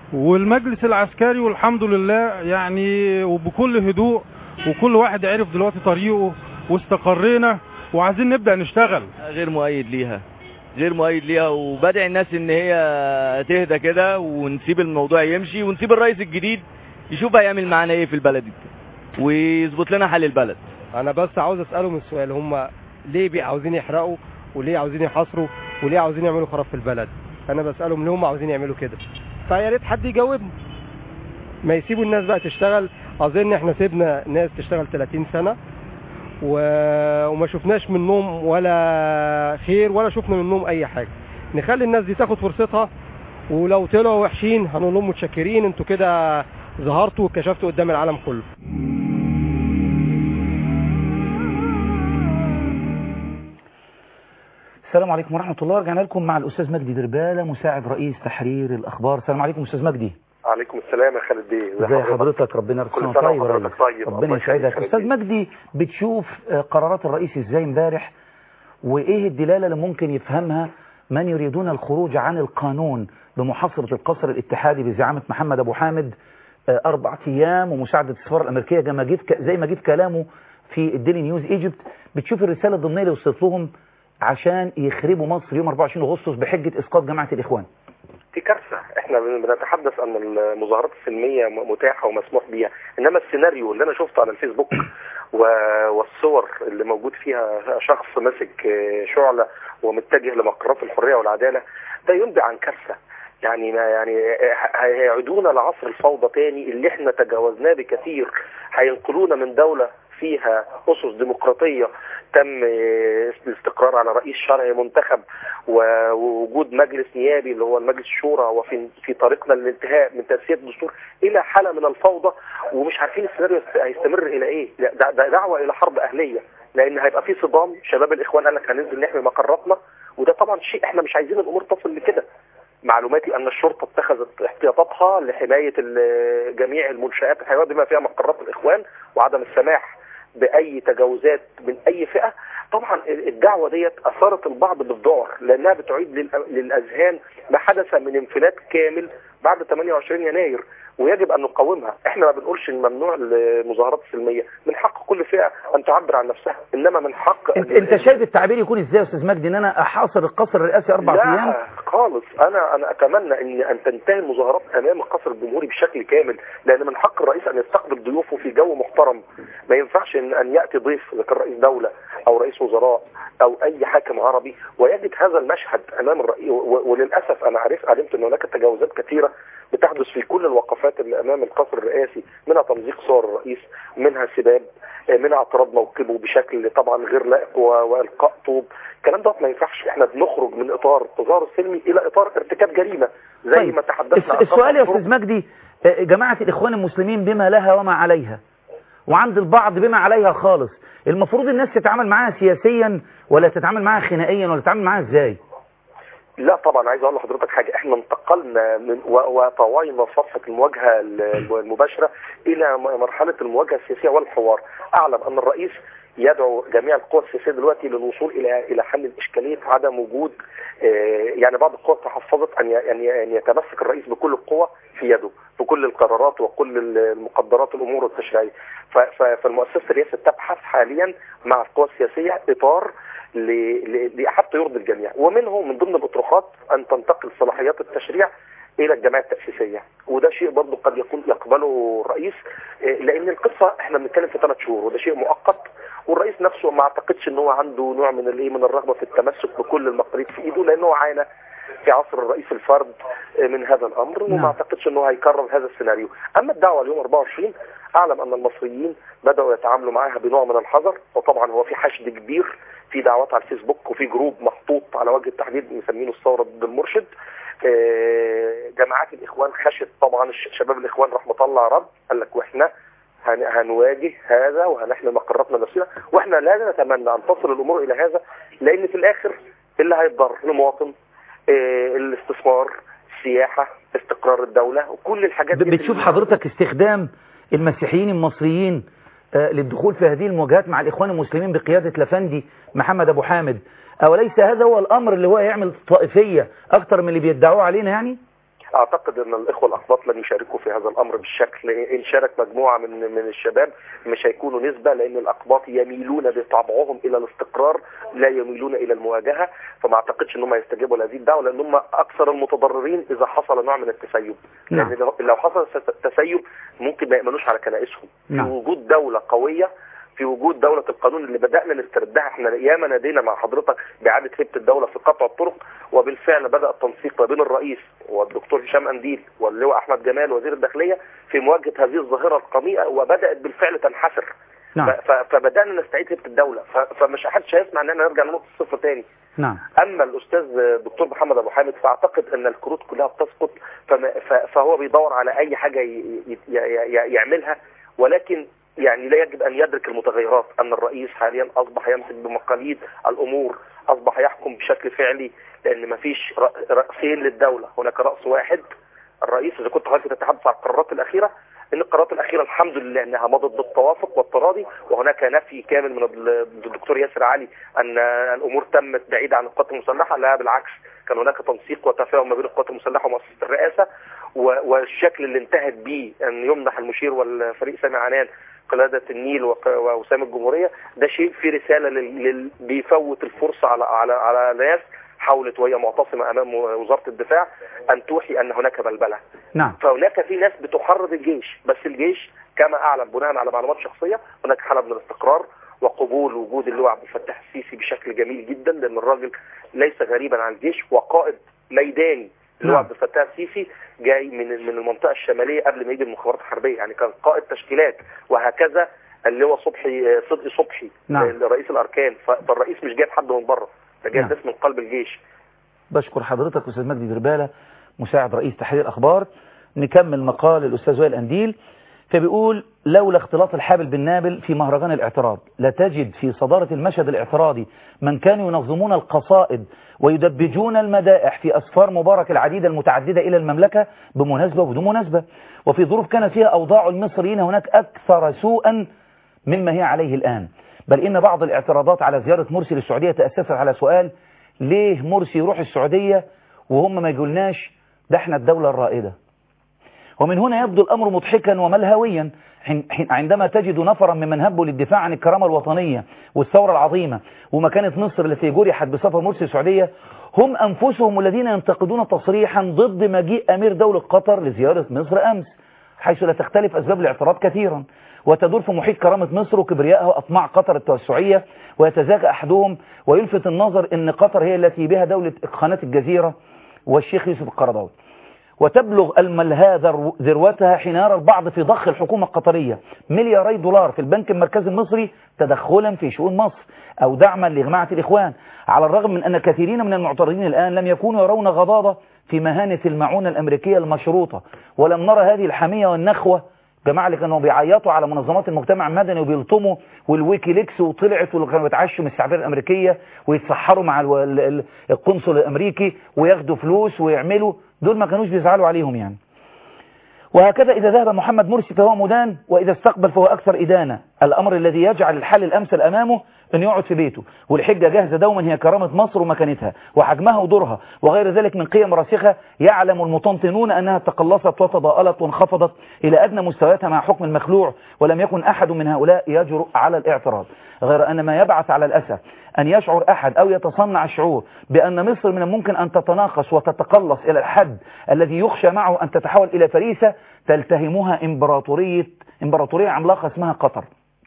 والمجلس العسكري والحمد لله يعني وبكل هدوء، وكل واحد عرف دلوقتي طريقه واستقرينا وعايزين نبدأ نشتغل. غير مؤيد ليها وبدع الناس ان هي تهدى كده ونسيب الموضوع يمشي ونسيب الرئيس الجديد يشوف هيعمل معانا ايه في البلد دي ويظبط لنا حل البلد. انا بس عاوز اسالهم السؤال، هم ليه عاوزين يحرقوا وليه عاوزين يحاصروا وليه عاوزين يعملوا خراب في البلد؟ انا بسالهم ليه هم عاوزين يعملوا كده، فيا ريت حد يجاوبني. ما يسيبوا الناس بقى تشتغل. اظن احنا سيبنا ناس تشتغل 30 سنه وما شفناش منهم ولا خير ولا شفنا منهم اي حاجه. نخلي الناس دي تاخد فرصتها، ولو طلعوا وحشين هنقول لهم متشكرين، انتوا كده ظهرتوا وكشفتوا قدام العالم كله. السلام عليكم ورحمة الله. رجعنا لكم مع الأستاذ مجدي دربالة مساعد رئيس تحرير الأخبار. السلام عليكم أستاذ مجدي. عليكم السلام يا خالد بيه. ازي حضرتك؟ ربنا يرحمك. طيب ربنا يسعدك. أستاذ مجدي، بتشوف قرارات الرئيس ازاي امبارح، وإيه الدلالة اللي ممكن يفهمها من يريدون الخروج عن القانون بمحاصرة القصر الاتحادي بزعامة محمد أبو حامد 4 أيام ومساعدة السفارة الأمريكية زي ما جيب كلامه في الديلي نيوز ايجيبت؟ بتشوف الرسالة الضمنية اللي وصلت لهم عشان يخربوا مصر يوم 24 أغسطس بحجة إسقاط جماعة الإخوان؟ دي كارثة. احنا بنتحدث ان المظاهرات السلمية متاحة ومسموح بيها، انما السيناريو اللي انا شفته على الفيسبوك والصور اللي موجود فيها شخص ماسك شعلة ومتجه لمقرات الحرية والعدالة، ده ينبئ عن كارثة. يعني هيعيدونا لعصر الفوضى تاني اللي احنا تجاوزناه بكثير. هينقلونا من دولة فيها أسس ديمقراطية تم الاستقرار على رئيس شرعي منتخب ووجود مجلس نيابي اللي هو المجلس الشورى، وفي طريقنا للانتهاء من تأسيس الدستور، إلى حالة من الفوضى ومش عارفين السيناريو هيستمر إلى إيه. ده دعوة إلى حرب أهلية، لأن هيبقى في صدام. شباب الإخوان قال لك هننزل نحمي مقراتنا، وده طبعا شيء احنا مش عايزين الأمور تصل لكده. معلوماتي أن الشرطة اتخذت احتياطاتها لحماية جميع المنشآت الحيوية بما فيها مقرات الإخوان وعدم السماح بأي تجاوزات من أي فئة. طبعا الدعوة ديت أثارت البعض بالذعر، لأنها بتعيد للأذهان ما حدث من انفلات كامل بعد 28 يناير، ويجب أن نقاومها. احنا ما بنقولش ان ممنوع المظاهرات السلمية، من حق كل فئة أن تعبر عن نفسها، إنما من حق انت شايف التعبير يكون ازاي يا أستاذ مجدي، ان انا احاصر القصر الرئاسي 4 أيام؟ لا خالص. انا اتمنى ان تنتهي المظاهرات امام القصر الجمهوري بشكل كامل، لان من حق الرئيس ان يستقبل ضيوفه في جو محترم. ما ينفعش ان ياتي ضيف اذا كان رئيس دوله او رئيس وزراء او اي حاكم عربي ويجد هذا المشهد امام الرئيس. وللاسف انا علمت ان هناك تجاوزات كثيره بتحدث في كل الوقفات اللي امام القصر الرئاسي، منها تمزيق صور الرئيس، منها سباب، منها اعتراض موكبه بشكل طبعا غير لائق والقاء طوب. الكلام ده ما ينفعش. احنا بنخرج من اطار التظاهر السلمي الى اطار ارتكاب جريمه زي طيب. ما تحدثنا. السؤال يا أستاذ مجدي، جماعة الإخوان المسلمين بما لها وما عليها، وعند البعض بما عليها خالص، المفروض الناس تتعامل معاها سياسيا ولا تتعامل معاها خنائيا ولا تتعامل معاها ازاي؟ لا طبعا، عايز اقول لحضرتك حاجه. احنا انتقلنا من وطوينا صفحه المواجهه المباشره الى مرحله المواجهه السياسيه والحوار. اعلم ان الرئيس يدعو جميع القوى السياسيه دلوقتي للوصول الى حل اشكاليه عدم وجود يعني بعض القوى تحفظت ان يتمسك الرئيس بكل القوى في يده في كل القرارات وكل المقدرات الامور التشريعيه. فالمؤسسه الرئاسيه تبحث حاليا مع القوى السياسيه اطار حتى يرضي الجميع، ومنه من ضمن الاطروحات ان تنتقل صلاحيات التشريع الى الجمعيه التاسيسيه، وده شيء برضه قد يكون يقبله الرئيس، لان القصه احنا بنتكلم في 3 شهور وده شيء مؤقت، والرئيس نفسه ما اعتقدش ان هو عنده نوع من الرغبه في التمسك بكل المقاليد في ايده، لانه عانى في عصر الرئيس الفرد من هذا الامر، وما اعتقدش انه هيكرر هذا السيناريو. اما الدعوه اليوم 24 اعلم ان المصريين بداوا يتعاملوا معها بنوع من الحذر، وطبعا هو في حشد كبير في دعوات على الفيسبوك وفي جروب محطوط على وجه التحديد مسمينه الثوره ضد المرشد. جماعات الاخوان خشت طبعا، شباب الاخوان راح مطلع رد قال لك واحنا هنواجه هذا وهنحمي مقراتنا نفسنا، واحنا لا نتمنى ان تصل الامور الى هذا، لان في الاخر اللي هيتضرر المواطن، الاستثمار، السياحه، استقرار الدوله، وكل الحاجات دي. بتشوف حضرتك استخدام المسيحيين المصريين للدخول في هذه المواجهات مع الإخوان المسلمين بقيادة الأفندي محمد أبو حامد، أوليس هذا هو الأمر اللي هو يعمل طائفية أكتر من اللي بيدعوه علينا يعني؟ اعتقد ان الاخوه الاقباط لن يشاركوا في هذا الامر بالشكل. ان شارك مجموعه من الشباب مش هيكونوا نسبه، لان الاقباط يميلون بطبعهم الى الاستقرار لا يميلون الى المواجهه، فما اعتقدش ان هم يستجيبوا لهذه الدعوه، لان هم اكثر المتضررين اذا حصل نوع من التسيب. نعم. لان لو حصل تسيب ممكن ما يامنوش على كنائسهم. نعم. في وجود دوله قويه، في وجود دولة القانون اللي بدأنا نستردها، احنا ياما نادينا مع حضرتك بإعادة هيبة الدولة في قطع الطرق، وبالفعل بدأ التنسيق ما بين الرئيس والدكتور هشام قنديل واللواء أحمد جمال وزير الداخلية في مواجهة هذه الظاهرة القميئة، وبدأت بالفعل تنحسر. نعم. فبدأنا نستعيد هيبة الدولة، فمش حدش هيسمع اننا نرجع لنقطة الصفر تاني. نعم. اما الاستاذ دكتور محمد ابو حامد فاعتقد ان الكروت كلها بتسقط، فهو بيدور على اي حاجة يعملها، ولكن يعني لا يجب أن يدرك المتغيرات، أن الرئيس حاليا أصبح يمسك بمقاليد الأمور، أصبح يحكم بشكل فعلي، لأن مفيش رأسين للدولة، هناك رأس واحد الرئيس. إذا كنت حضرتك تتحدث عن القرارات الأخيرة، إن القرارات الأخيرة الحمد لله أنها مضت بالتوافق والتراضي، وهناك نفي كامل من الدكتور ياسر علي أن الأمور تمت بعيدة عن القوات المسلحة. لا بالعكس، كان هناك تنسيق وتفاهم ما بين القوات المسلحة ومؤسسة الرئاسة، والشكل اللي انتهت به أن يمنح المشير والفريق سامي عنان قلادة النيل ووسام الجمهورية، ده شيء في رسالة بيفوت الفرصة على ناس حاولت وهي معتصمة أمام وزارة الدفاع أن توحي أن هناك بلبلة. نعم. فهناك في ناس بتحرض الجيش، بس الجيش كما أعلم بناء على معلومات شخصية هناك حالة من الاستقرار وقبول وجود اللواء عبد الفتاح السيسي بشكل جميل جدا، لأن الراجل ليس غريبا عن الجيش وقائد ميداني. اللواء عبد الفتاح السيسي جاي من المنطقة الشمالية قبل ما يجي المخابرات الحربية، يعني كان قائد تشكيلات، وهكذا اللواء صدقي صبحي. نعم. رئيس الأركان. فالرئيس مش جايب حد من بره، ده جايب ناس من قلب الجيش. بشكر حضرتك أستاذ مجدي دربالة مساعد رئيس تحرير الأخبار. نكمل مقال الأستاذ وائل قنديل، فبيقول: لولا اختلاط الحابل بالنابل في مهرجان الاعتراض لتجد في صدارة المشهد الاعتراضي من كانوا ينظمون القصائد ويدبجون المدائح في أسفار مبارك العديدة المتعددة إلى المملكة بمناسبة وبدون مناسبة، وفي ظروف كانت فيها أوضاع المصريين هناك أكثر سوءا مما هي عليه الآن. بل إن بعض الاعتراضات على زيارة مرسي للسعودية تأسست على سؤال: ليه مرسي يروح السعودية وهم ما يقولناش ده احنا الدولة الرائدة؟ ومن هنا يبدو الأمر مضحكا وملهويا عندما تجد نفرا ممن هبوا للدفاع عن الكرامة الوطنية والثورة العظيمة ومكانة مصر التي جرحت بسفر مرسي السعودية هم أنفسهم الذين ينتقدون تصريحا ضد مجيء أمير دولة قطر لزيارة مصر أمس، حيث لا تختلف أسباب الاعتراض كثيرا وتدور في محيط كرامة مصر وكبريائها وأطماع قطر التوسعية، ويتزاكى أحدهم ويلفت النظر أن قطر هي التي بها دولة قناة الجزيرة والشيخ يوسف القرضاوي. وتبلغ الملهى ذروتها حين يرى البعض في ضخ الحكومة القطرية ملياري دولار في البنك المركزي المصري تدخلا في شؤون مصر أو دعما لجماعة الإخوان، على الرغم من أن كثيرين من المعترضين الآن لم يكونوا يرون غضاضة في مهانة المعونة الأمريكية المشروطة، ولم نرى هذه الحمية والنخوة. جماعة اللي كانوا بيعيطوا على منظمات المجتمع المدني وبيلطموا والويكيليكس وطلعت واللي كانوا بيتعشوا من السعبية الأمريكية ويتسحروا مع القنصل الأمريكي وياخدوا فلوس ويعملوا، دول ما كانوش بيزعلوا عليهم يعني. وهكذا إذا ذهب محمد مرسي فهو مدان، وإذا استقبل فهو أكثر إدانة، الأمر الذي يجعل الحل الأمثل أمامه أن يقعد في بيته، والحجة جاهزة دوما هي كرامة مصر ومكانتها وحجمها ودورها وغير ذلك من قيم راسخة يعلم المطنطنون أنها تقلصت وتضاءلت وانخفضت إلى أدنى مستوياتها مع حكم المخلوع، ولم يكن أحد من هؤلاء يجرؤ على الاعتراض، غير أن ما يبعث على الأسف أن يشعر أحد أو يتصنع الشعور بأن مصر من الممكن أن تتناقص وتتقلص إلى الحد الذي يخشى معه أن تتحول إلى فريسة تلتهمها إمبراطورية عملاقة اسمها قطر.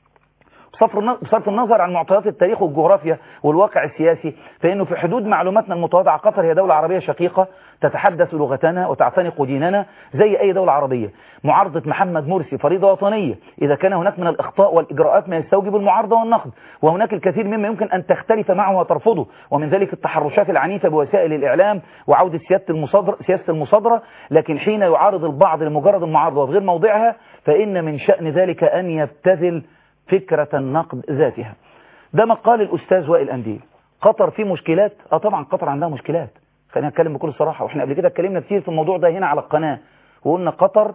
بصرف النظر عن معطيات التاريخ والجغرافيا والواقع السياسي، فإنه في حدود معلوماتنا المتواضعة قطر هي دولة عربية شقيقة تتحدث لغتنا وتعتنق ديننا زي أي دولة عربية. معارضة محمد مرسي فريضة وطنية إذا كان هناك من الإخطاء والإجراءات ما يستوجب المعارضة والنقد، وهناك الكثير مما يمكن أن تختلف معه وترفضه، ومن ذلك التحرشات العنيفة بوسائل الإعلام وعودة سياسة المصادرة. لكن حين يعارض البعض لمجرد المعارضة وغير موضعها فإن من شأن ذلك أن يبتذل فكرة النقد ذاتها. ده مقال الأستاذ وائل قنديل. قطر فيه مشكلات؟ طبعا قطر عندها مشكلات، خلينا نتكلم بكل صراحة، واحنا قبل كده اتكلمنا كتير في الموضوع ده هنا على القناة، وقلنا قطر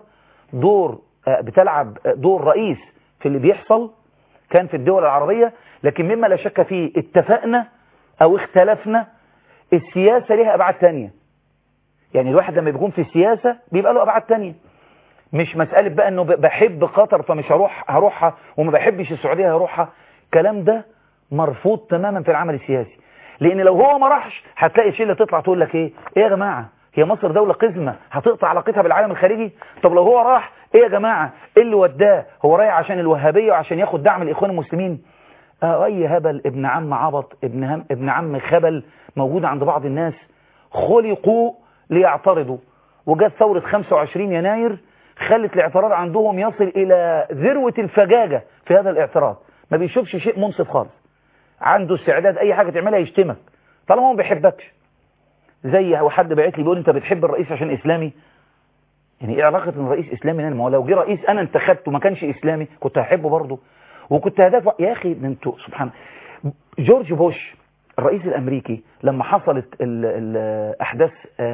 بتلعب دور رئيس في اللي بيحصل كان في الدول العربية، لكن مما لا شك فيه اتفقنا أو اختلفنا السياسة لها أبعاد تانية. يعني الواحد لما بيكون في السياسة بيبقى له أبعاد تانية، مش مسألة بقى انه بحب قطر فمش هروحها وما بحبش السعودية هروحها. الكلام ده مرفوض تماما في العمل السياسي، لان لو هو ما راحش هتلاقي شلة تطلع تقول لك ايه يا جماعة، هي مصر دولة قزمة هتقطع علاقتها بالعالم الخارجي؟ طب لو هو راح ايه يا جماعة، ايه اللي وداه؟ هو رايح عشان الوهابية وعشان ياخد دعم الاخوان المسلمين؟ اي هبل، ابن عم عبط، ابن عم خبل موجود عند بعض الناس، خلقوا ليعترضوا، وجت ثورة 25 يناير خلت الاعتراض عندهم يصل إلى ذروة الفجاجة في هذا الاعتراض، ما بيشوفش شيء منصف خالص، عنده استعداد أي حاجة تعملها يشتمك طالما هو ما بيحبكش. زي حد بعت لي بيقول أنت بتحب الرئيس عشان إسلامي؟ يعني إيه علاقة إن الرئيس إسلامي؟ ما هو لو جه رئيس أنا انتخبته ما كانش إسلامي كنت هحبه برضه وكنت هدافع. يا أخي أنتوا سبحان. جورج بوش الرئيس الأمريكي لما حصلت الأحداث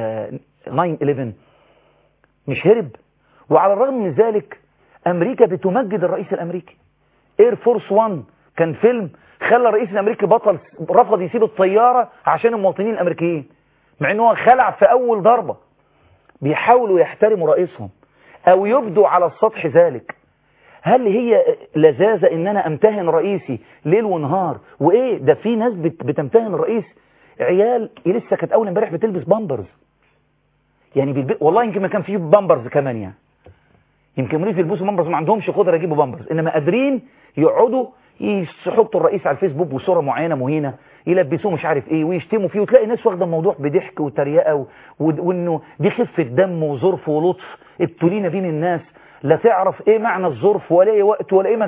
9/11 مش هرب؟ وعلى الرغم من ذلك أمريكا بتمجد الرئيس الأمريكي. اير فورس 1 كان فيلم خلى الرئيس الأمريكي بطل، رفض يسيب الطيارة عشان المواطنين الأمريكيين مع أنه هو خلع في أول ضربة. بيحاولوا يحترموا رئيسهم أو يبدوا على السطح ذلك. هل هي لذاذة إن أنا أمتهن رئيسي ليل ونهار؟ وإيه ده، في ناس بتمتهن الرئيس، عيال لسه كانت أول امبارح بتلبس بامبرز، يعني والله يمكن ما كان فيه بامبرز كمان، يعني يمكن مريض يلبسوا بامبرز ما عندهمش قدره يجيبوا بامبرز، انما قادرين يقعدوا يحطوا الرئيس على الفيسبوك بصوره معينه مهينه، يلبسوه مش عارف ايه ويشتموا فيه، وتلاقي ناس واخده الموضوع بضحك وتريقه وانه دي خفه دم وظرف ولطف ابتلينا بيه من الناس، لا تعرف ايه معنى الظرف ولا ايه وقت ولا ايه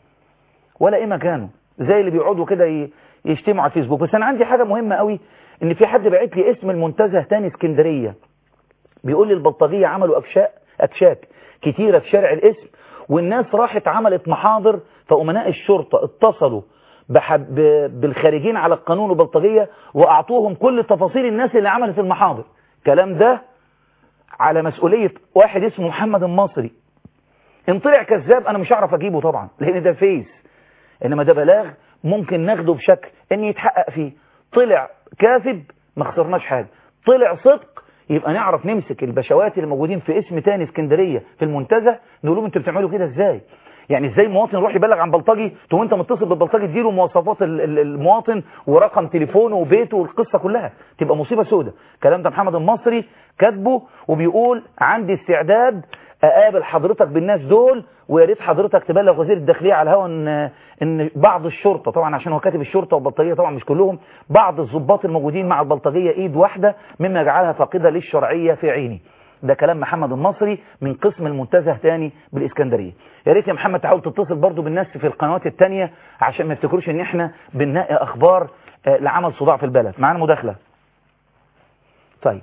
مكانه زي اللي بيقعدوا كده يشتموا على الفيسبوك. بس انا عندي حاجه مهمه قوي، ان في حد بعت لي اسم المنتزه تاني اسكندريه، بيقول لي البلطجيه عملوا اكشاك كتيرة في شارع الاسم، والناس راحت عملت محاضر، فأمناء الشرطة اتصلوا بالخارجين على القانون وبلطجية وأعطوهم كل تفاصيل الناس اللي عملت المحاضر. الكلام ده على مسؤولية واحد اسمه محمد المصري. إن طلع كذاب أنا مش هعرف أجيبه طبعا لأن ده فيس، إنما ده بلاغ ممكن ناخده بشكل إن يتحقق فيه. طلع كاذب ما خسرناش حاجة، طلع صدق يبقى نعرف نمسك البشوات اللي موجودين في اسم تاني اسكندرية في المنتزه نقول لهم انتوا بتعملوا كده ازاي؟ يعني ازاي مواطن يروح يبلغ عن بلطجي تقوم انت متصل بالبلطجي تديله مواصفات المواطن ورقم تليفونه وبيته والقصة كلها، تبقى مصيبة سودة. الكلام ده محمد المصري كاتبه وبيقول عندي استعداد اقابل حضرتك بالناس دول، ويا ريت حضرتك تبلغ وزير الداخليه على الهوا ان بعض الشرطه، طبعا عشان هو كاتب الشرطه والبلطجيه طبعا مش كلهم، بعض الضباط الموجودين مع البلطجيه ايد واحده مما يجعلها فاقده للشرعيه في عيني. ده كلام محمد المصري من قسم المنتزه تاني بالاسكندريه. يا ريت يا محمد تحاول تتصل برضو بالناس في القنوات التانيه عشان ما يفتكروش ان احنا بننقي اخبار لعمل صداع في البلد. معانا مداخله. طيب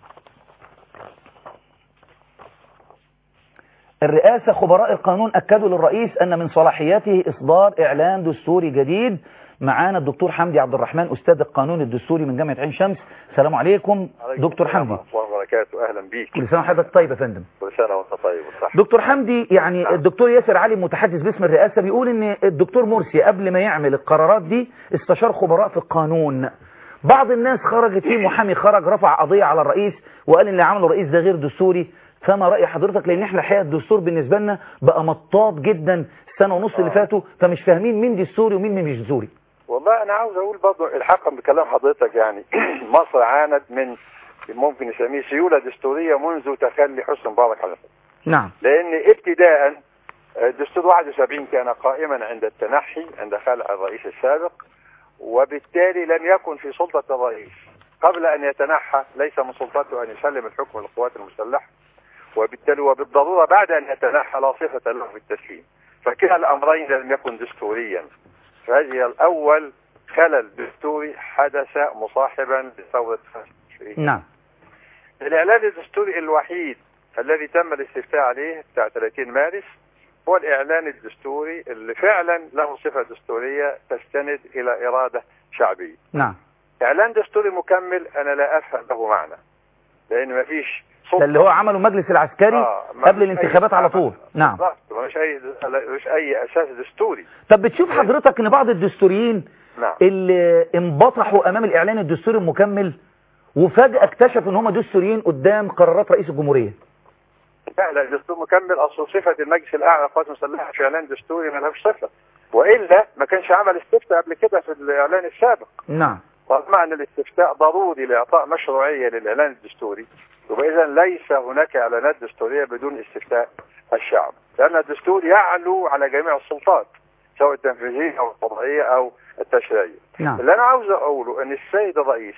الرئاسة خبراء القانون أكدوا للرئيس أن من صلاحياته إصدار إعلان دستوري جديد. معانا الدكتور حمدي عبد الرحمن أستاذ القانون الدستوري من جامعة عين شمس. السلام عليكم دكتور حمدي. وبركاته. أهلا بيك. كل سنة وحضرتك طيب يا فندم. كل سنة وانت طيب وصح. دكتور حمدي، يعني الدكتور ياسر علي متحدث باسم الرئاسة بيقول أن الدكتور مرسي قبل ما يعمل القرارات دي استشار خبراء في القانون. بعض الناس خرجت فيه، محامي خرج رفع قضية على الرئيس وقال ان اللي عمله الرئيس ده غير دستوري. فما رأي حضرتك؟ لان احنا الحقيقة الدستور بالنسبة لنا بقى مطاط جدا السنة ونص اللي فاتوا، فمش فاهمين مين دستوري ومين مش دستوري. والله انا عاوز اقول برضه الحق بكلام حضرتك، يعني مصر عانت من ممكن نسميه سيولة دستورية منذ تخلي حسني مبارك على الحكم. نعم. لان ابتداء دستور 71 كان قائما عند التنحي عند خلع الرئيس السابق، وبالتالي لم يكن في سلطة الرئيس قبل أن يتنحى، ليس من سلطته أن يسلم الحكم للقوات المسلحة، وبالتالي وبالضرورة بعد أن يتنحى لا صفة له في التسليم، فكلا الأمرين لم يكن دستوريا. فهذه الأول خلل دستوري حدث مصاحبا لثورة 25. نعم. الإعلان الدستوري الوحيد الذي تم الاستفتاء عليه بتاع 30 مارس هو الإعلان الدستوري اللي فعلا له صفة دستورية تستند إلى إرادة شعبية. نعم. إعلان دستوري مكمل أنا لا أفهم له معنى، لأن ما فيش سلطة. اللي هو عمله المجلس العسكري قبل الانتخابات على طول. نعم. مش أي أساس دستوري. طب بتشوف حضرتك إن بعض الدستوريين نعم. اللي انبطحوا أمام الإعلان الدستوري المكمل وفجأة اكتشفوا ان هم دستوريين قدام قرارات رئيس الجمهورية. لا الدستور مكمل. اصل صفة المجلس الاعلى للقوات المسلحة في اعلان دستوري ما لهاش صفة، والا ما كانش عمل استفتاء قبل كده في الاعلان السابق. نعم. طالما ان الاستفتاء ضروري لاعطاء مشروعية للاعلان الدستوري، يبقى اذا ليس هناك اعلانات دستورية بدون استفتاء الشعب، لان الدستور يعلو على جميع السلطات سواء التنفيذية او القضائية او التشريعية. نعم. اللي انا عاوز اقوله ان السيد الرئيس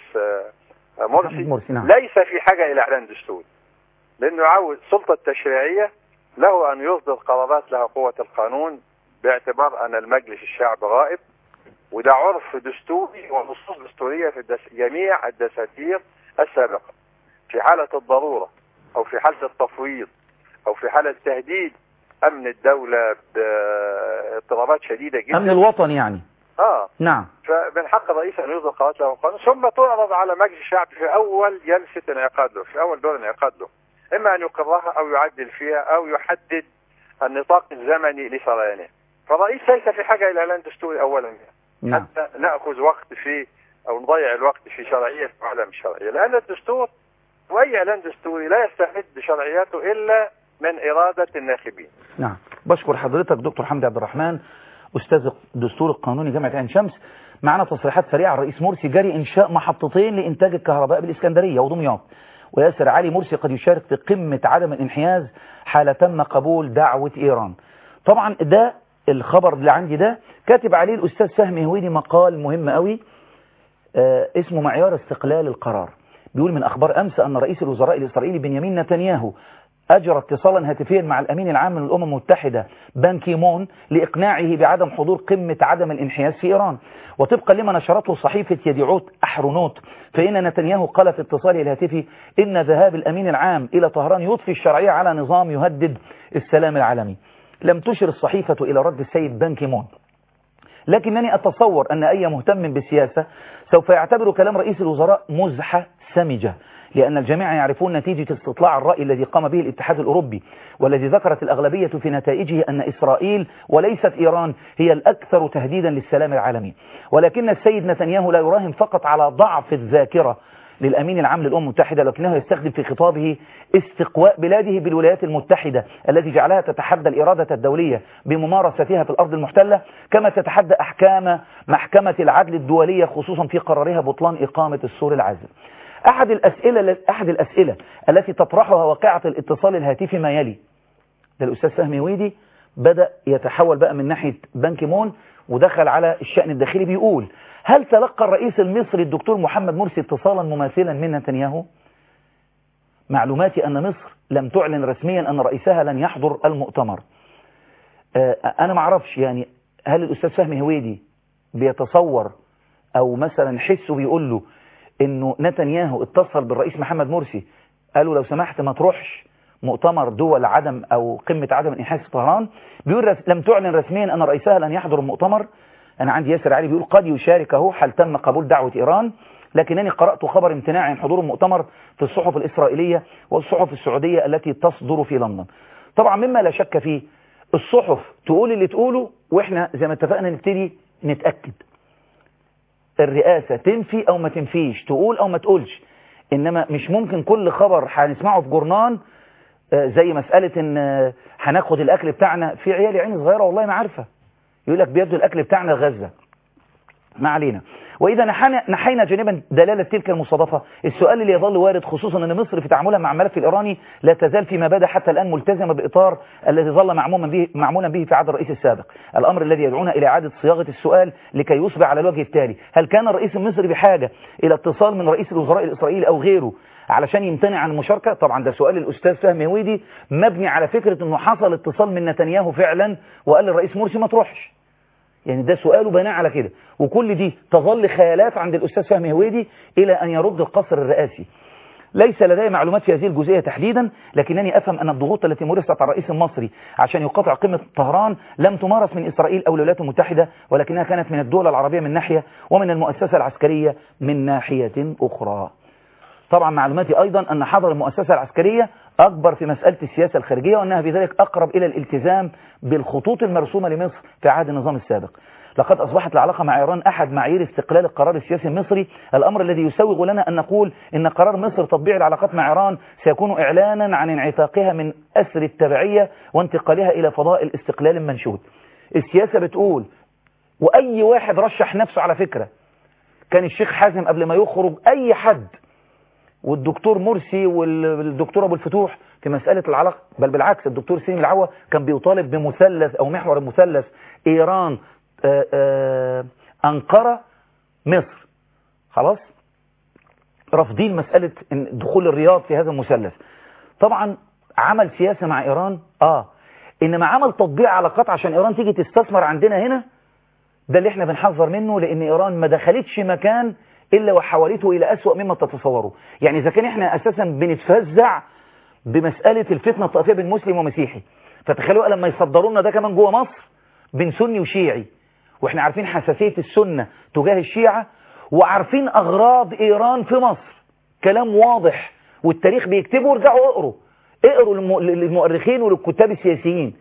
مرسي نعم. ليس في حاجة الى اعلان دستوري، لانه عاوز السلطة التشريعية له ان يصدر قرارات لها قوة القانون باعتبار ان المجلس الشعب غائب، وده عرف دستوري ونصوص دستورية في جميع الدساتير السابقة. في حالة الضرورة او في حالة التفويض او في حالة تهديد امن الدولة باضطرابات شديدة جدا، امن الوطن يعني. نعم. فمن حق الرئيس ان يصدر قرارات له قانون، ثم تعرض على مجلس الشعب في اول جلسة انعقاد له، في اول دور انعقاد له، اما ان يقرها او يعدل فيها او يحدد النطاق الزمني لسريانه. فالرئيس ليس في حاجة الى اعلان دستوري اولا، نعم. حتى ناخذ وقت في او نضيع الوقت في شرعية وعدم الشرعية، لان الدستور واي اعلان دستوري لا يستمد شرعيته الا من اراده الناخبين. نعم. بشكر حضرتك دكتور حمدي عبد الرحمن، استاذ الدستور القانوني جامعة عين شمس. معنا تصريحات سريعة. الرئيس مرسي جري انشاء محطتين لانتاج الكهرباء بالاسكندرية ودمياط، وياسر علي مرسي قد يشارك في قمة عدم الانحياز حال تم قبول دعوة ايران. طبعا ده الخبر اللي عندي ده كاتب عليه الاستاذ فهمي هويدي مقال مهم قوي اسمه معيار استقلال القرار. بيقول من اخبار امس ان رئيس الوزراء الاسرائيلي بنيامين نتنياهو أجرى اتصالا هاتفيا مع الأمين العام من الأمم المتحدة بان كي مون لإقناعه بعدم حضور قمة عدم الانحياز في إيران. وطبقا لما نشرته صحيفة يديعوت أحرونوت، فإن نتنياهو قال في اتصاله الهاتفي إن ذهاب الأمين العام إلى طهران يضفي الشرعية على نظام يهدد السلام العالمي. لم تشر الصحيفة إلى رد السيد بان كي مون، لكنني أتصور أن أي مهتم بالسياسة سوف يعتبر كلام رئيس الوزراء مزحة سمجة، لأن الجميع يعرفون نتيجة استطلاع الرأي الذي قام به الاتحاد الأوروبي، والذي ذكرت الأغلبية في نتائجه أن إسرائيل وليست إيران هي الأكثر تهديدا للسلام العالمي. ولكن السيد نتنياهو لا يراهن فقط على ضعف الذاكرة للأمين العام للأمم المتحدة، لكنه يستخدم في خطابه استقواء بلاده بالولايات المتحدة التي جعلها تتحدى الإرادة الدولية بممارستها في الأرض المحتلة، كما تتحدى أحكام محكمة العدل الدولية خصوصا في قرارها بطلان إقامة السور العازل. أحد الأسئلة التي تطرحها واقعة الاتصال الهاتفي ما يلي. ده الأستاذ فهمي هويدي بدأ يتحول بقى من ناحية بان كي مون ودخل على الشأن الداخلي. بيقول: هل تلقى الرئيس المصري الدكتور محمد مرسي اتصالا مماثلا من نتنياهو؟ معلوماتي أن مصر لم تعلن رسميا أن رئيسها لن يحضر المؤتمر. أنا ما اعرفش يعني هل الأستاذ فهمي هويدي بيتصور أو مثلا حسه بيقول له إنه نتنياهو اتصل بالرئيس محمد مرسي قال له لو سمحت ما تروحش مؤتمر دول عدم أو قمة عدم الانحياز في طهران. بيقول لم تعلن رسميا أن رئيسها لن يحضر المؤتمر. أنا عندي ياسر علي بيقول قد يشارك اهو حال تم قبول دعوة إيران، لكنني قرأت خبر امتناع عن حضور المؤتمر في الصحف الإسرائيلية والصحف السعودية التي تصدر في لندن. طبعا مما لا شك فيه الصحف تقول اللي تقوله، وإحنا زي ما اتفقنا نبتدي نتأكد. الرئاسة تنفي أو ما تنفيش، تقول أو ما تقولش، إنما مش ممكن كل خبر هنسمعه في جورنان زي مسألة إن هناخد الأكل بتاعنا. في عيال عين صغيرة والله ما عارفة يقول لك بيدوا الأكل بتاعنا غزة. ما علينا. وإذا نحينا جانبا دلالة تلك المصادفة، السؤال اللي يظل وارد خصوصا أن مصر في تعاملها مع الملف الإيراني لا تزال فيما بدا حتى الآن ملتزمة بإطار الذي ظل معمولا به في عهد الرئيس السابق، الأمر الذي يدعونا إلى إعادة صياغة السؤال لكي يصبح على الوجه التالي: هل كان الرئيس المصري بحاجة إلى اتصال من رئيس الوزراء الإسرائيلي أو غيره علشان يمتنع عن المشاركة؟ طبعا ده سؤال الأستاذ فهمي هويدي مبني على فكرة أنه حصل اتصال من نتنياهو فعلا وقال للرئيس مرسي ما تروحش. يعني ده سؤاله بناء على كده، وكل دي تظل خيالات عند الأستاذ فهمي هويدي إلى أن يرد القصر الرئاسي. ليس لدي معلومات في هذه الجزئية تحديدا، لكنني أفهم أن الضغوط التي مارست على الرئيس المصري عشان يقاطع قمة طهران لم تمارس من إسرائيل أو الولايات المتحدة، ولكنها كانت من الدول العربية من ناحية ومن المؤسسة العسكرية من ناحية أخرى. طبعا معلوماتي أيضا أن حضر المؤسسة العسكرية أكبر في مسألة السياسة الخارجية، وأنها بذلك أقرب إلى الالتزام بالخطوط المرسومة لمصر في عهد النظام السابق. لقد أصبحت العلاقة مع إيران أحد معايير استقلال القرار السياسي المصري، الأمر الذي يسوغ لنا أن نقول إن قرار مصر تطبيع العلاقات مع إيران سيكون إعلانا عن انعتاقها من أسر التبعية وانتقالها إلى فضاء الاستقلال المنشود. السياسة بتقول، وأي واحد رشح نفسه على فكرة، كان الشيخ حازم قبل ما يخرج أي حد، والدكتور مرسي والدكتور أبو الفتوح في مسألة العلاقة، بل بالعكس الدكتور سليم العوا كان بيطالب بمثلث أو محور المثلث إيران أنقرة مصر. خلاص رافضين مسألة دخول الرياض في هذا المثلث. طبعا عمل سياسة مع إيران إنما عمل تطبيع علاقات عشان إيران تيجي تستثمر عندنا هنا، ده اللي احنا بنحذر منه، لأن إيران ما دخلتش مكان إلا وحولته إلى أسوأ مما تتصوروا. يعني إذا كان احنا أساسا بنتفزع بمسألة الفتنة الطائفية بين مسلم ومسيحي، فتخيلوا لما يصدروا لنا ده كمان جوه مصر بين سني وشيعي، واحنا عارفين حساسية السنة تجاه الشيعة، وعارفين أغراض إيران في مصر، كلام واضح والتاريخ بيكتبه، وارجعوا اقروا للمؤرخين وللكتاب السياسيين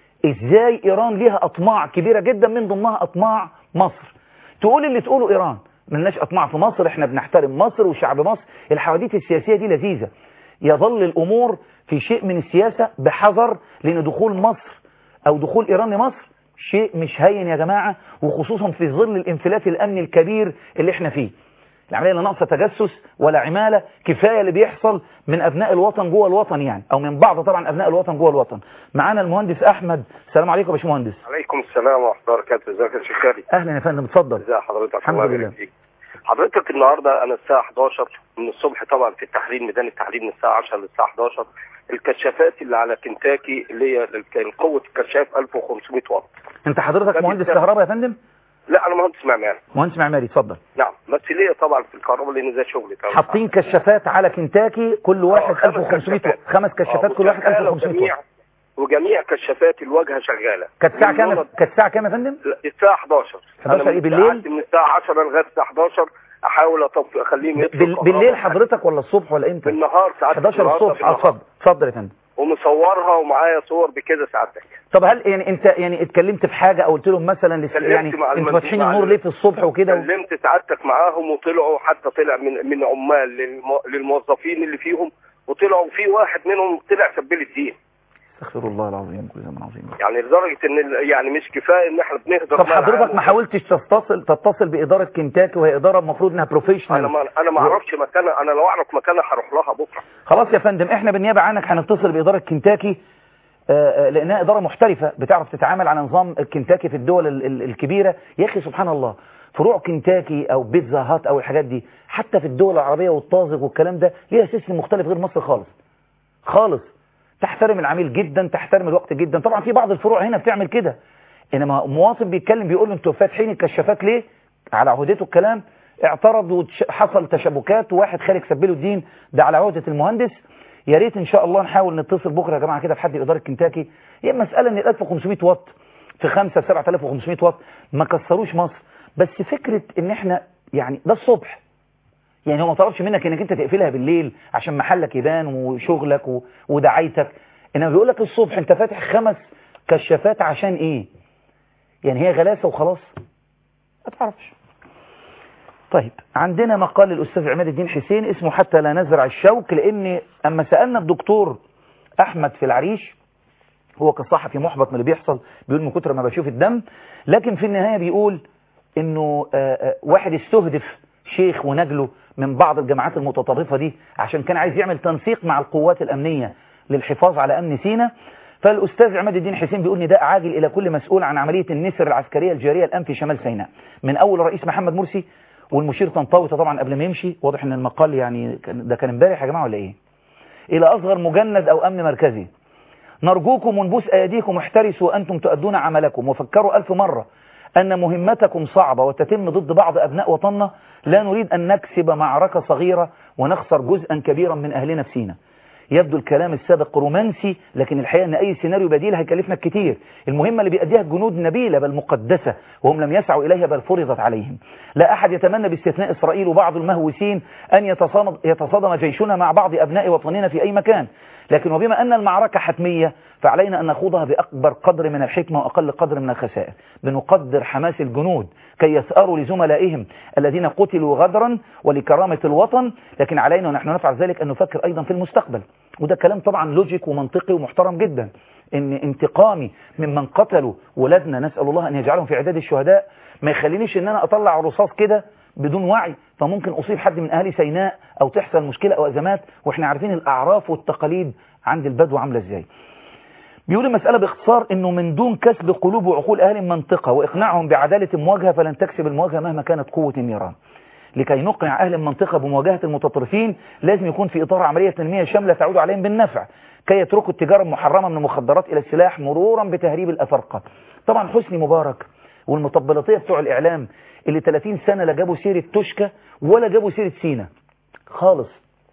ازاي إيران ليها أطماع كبيرة جدا، من ضمنها أطماع مصر. تقول اللي تقوله إيران ملناش أطماع في مصر، احنا بنحترم مصر وشعب مصر. الحواديت السياسية دي لذيذة، يظل الأمور في شيء من السياسة بحذر، لأن دخول مصر أو دخول إيران لمصر شيء مش هين يا جماعة، وخصوصا في ظل الانفلات الأمني الكبير اللي احنا فيه. العملية لا ناقصة تجسس ولا عمالة، كفاية اللي بيحصل من أبناء الوطن جوه الوطن يعني، أو من بعض طبعا أبناء الوطن جوه الوطن. معانا المهندس أحمد. السلام عليكم يا باشمهندس. عليكم السلام ورحمة الله وبركاته. ازيك يا شيخ خالد؟ أهلا يا فندم، اتفضل. ازي حضرتك؟ الحمد لله. حضرتك النهارده انا الساعه 11 من الصبح طبعا في التحرير، ميدان التحرير، من الساعه 10 للساعه 11. الكشافات اللي على كنتاكي اللي هي كان قوه الكشاف 1500 واط. انت حضرتك مهندس كهرباء يا فندم؟ لا انا مهندس معماري. مهندس معماري، اتفضل. نعم، بس ليا طبعا في الكهرباء لان ده شغلي طبعا. حاطين كشافات على كنتاكي كل واحد 1500 واط، 5 كشافات كل واحد 1500 واط، وجميع كشافات الواجهه شغاله. كانت الساعه كام؟ كانت الساعه كام يا فندم؟ الساعه 11. 11 ايه بالليل؟ من الساعه 10 لغايه الساعه 11 احاول اطفي اخليهم يطفوا بالليل حضرتك ولا الصبح ولا امتى؟ بالنهار ساعات 11 الصبح. اتفضل يا فندم. ومصورها ومعايا صور بكده ساعتك. طب هل يعني انت يعني اتكلمت في حاجه او قلت لهم مثلا يعني انتوا فاتحين النور ليه في الصبح وكده؟ كلمت سعادتك معاهم وطلعوا، حتى طلع من عمال للموظفين اللي فيهم، وطلعوا في واحد منهم طلع سبيل الدين. استغفر الله العظيم، كل زمان عظيم. يعني لدرجه ان يعني مش كفايه ان احنا بنهدر. طب حضرتك ما حاولتش تتصل باداره كنتاكي، وهي اداره المفروض انها بروفيشنال؟ انا ما اعرفش مكانها، انا لو اعرف مكانها هروح لها بكره. خلاص يا فندم، احنا بالنيابه عنك هنتصل باداره كنتاكي، لانها اداره محترفه بتعرف تتعامل على نظام الكنتاكي في الدول الكبيره. يا اخي سبحان الله، فروع كنتاكي او بيتزا هات او الحاجات دي حتى في الدول العربيه والطازج والكلام ده ليها سيستم مختلف غير مصر خالص خالص. تحترم العميل جدا، تحترم الوقت جدا. طبعا في بعض الفروع هنا بتعمل كده، انما مواطن بيتكلم بيقول له انتوا فاتحين الكشافات ليه على عهدته الكلام، اعترض وحصل تشابكات وواحد خارج سبله الدين، ده على عهده المهندس. يا ريت ان شاء الله نحاول نتصل بكره يا جماعه كده في حد اداره كنتاكي. هي مساله ان 1500 واط في 5 7500 واط ما كسروش مصر، بس فكره ان احنا يعني ده الصبح، يعني هو ما طلبش منك انك انت تقفلها بالليل عشان محلك يبان وشغلك ودعايتك، انما بيقول لك الصبح انت فاتح 5 كشافات عشان ايه؟ يعني هي غلاسه وخلاص؟ ما تعرفش. طيب عندنا مقال للاستاذ عماد الدين حسين اسمه حتى لا نزرع الشوك، لان اما سالنا الدكتور احمد في العريش، هو كصحفي محبط من اللي بيحصل، بيقول من كتر ما بشوف الدم، لكن في النهايه بيقول انه واحد استهدف شيخ ونجله من بعض الجماعات المتطرفة دي عشان كان عايز يعمل تنسيق مع القوات الأمنية للحفاظ على أمن سيناء. فالأستاذ عماد الدين حسين بيقول نداء عاجل إلى كل مسؤول عن عملية النسر العسكرية الجارية الآن في شمال سيناء، من أول الرئيس محمد مرسي والمشير طنطاوي طبعا قبل ما يمشي، واضح ان المقال يعني ده كان امبارح يا جماعة ولا ايه، إلى أصغر مجند أو أمن مركزي. نرجوكم ونبوس أيديكم احترسوا أنتم تؤدون عملكم، وفكروا 1000 مرة أن مهمتكم صعبة وتتم ضد بعض أبناء وطننا. لا نريد أن نكسب معركة صغيرة ونخسر جزءا كبيرا من أهلنا في سيناء. يبدو الكلام السابق رومانسي، لكن الحقيقة أن أي سيناريو بديل هيكلفنا كتير. المهمة اللي بيأديها الجنود نبيلة بل مقدسة، وهم لم يسعوا إليها بل فرضت عليهم. لا أحد يتمنى باستثناء إسرائيل وبعض المهووسين أن يتصادم جيشنا مع بعض أبناء وطننا في أي مكان، لكن وبما أن المعركة حتمية فعلينا أن نخوضها بأكبر قدر من الحكمة وأقل قدر من الخسائر. بنقدر حماس الجنود كي يثأروا لزملائهم الذين قتلوا غدرا ولكرامة الوطن، لكن علينا ونحن نفعل ذلك أن نفكر أيضا في المستقبل. وده كلام طبعا لوجيك ومنطقي ومحترم جدا، إن انتقامي ممن قتلوا ولادنا نسأل الله أن يجعلهم في عداد الشهداء ما يخلينيش إن أنا أطلع الرصاص كده بدون وعي، فممكن أصيب حد من أهالي سيناء أو تحصل مشكلة أو أزمات، وإحنا عارفين الأعراف والتقاليد عند البدو عاملة إزاي. بيقول المسألة باختصار إنه من دون كسب قلوب وعقول أهل المنطقة وإقناعهم بعدالة المواجهة فلن تكسب المواجهة مهما كانت قوة النيران. لكي نقنع أهل المنطقة بمواجهة المتطرفين لازم يكون في إطار عملية تنمية شاملة تعود عليهم بالنفع، كي يتركوا التجارة المحرمة من المخدرات إلى السلاح مرورا بتهريب الأفارقة. طبعا حسني مبارك والمطبلطية بتوع الإعلام اللي 30 سنة لا جابوا سيرة توشكا ولا جابوا سيرة سينا خالص،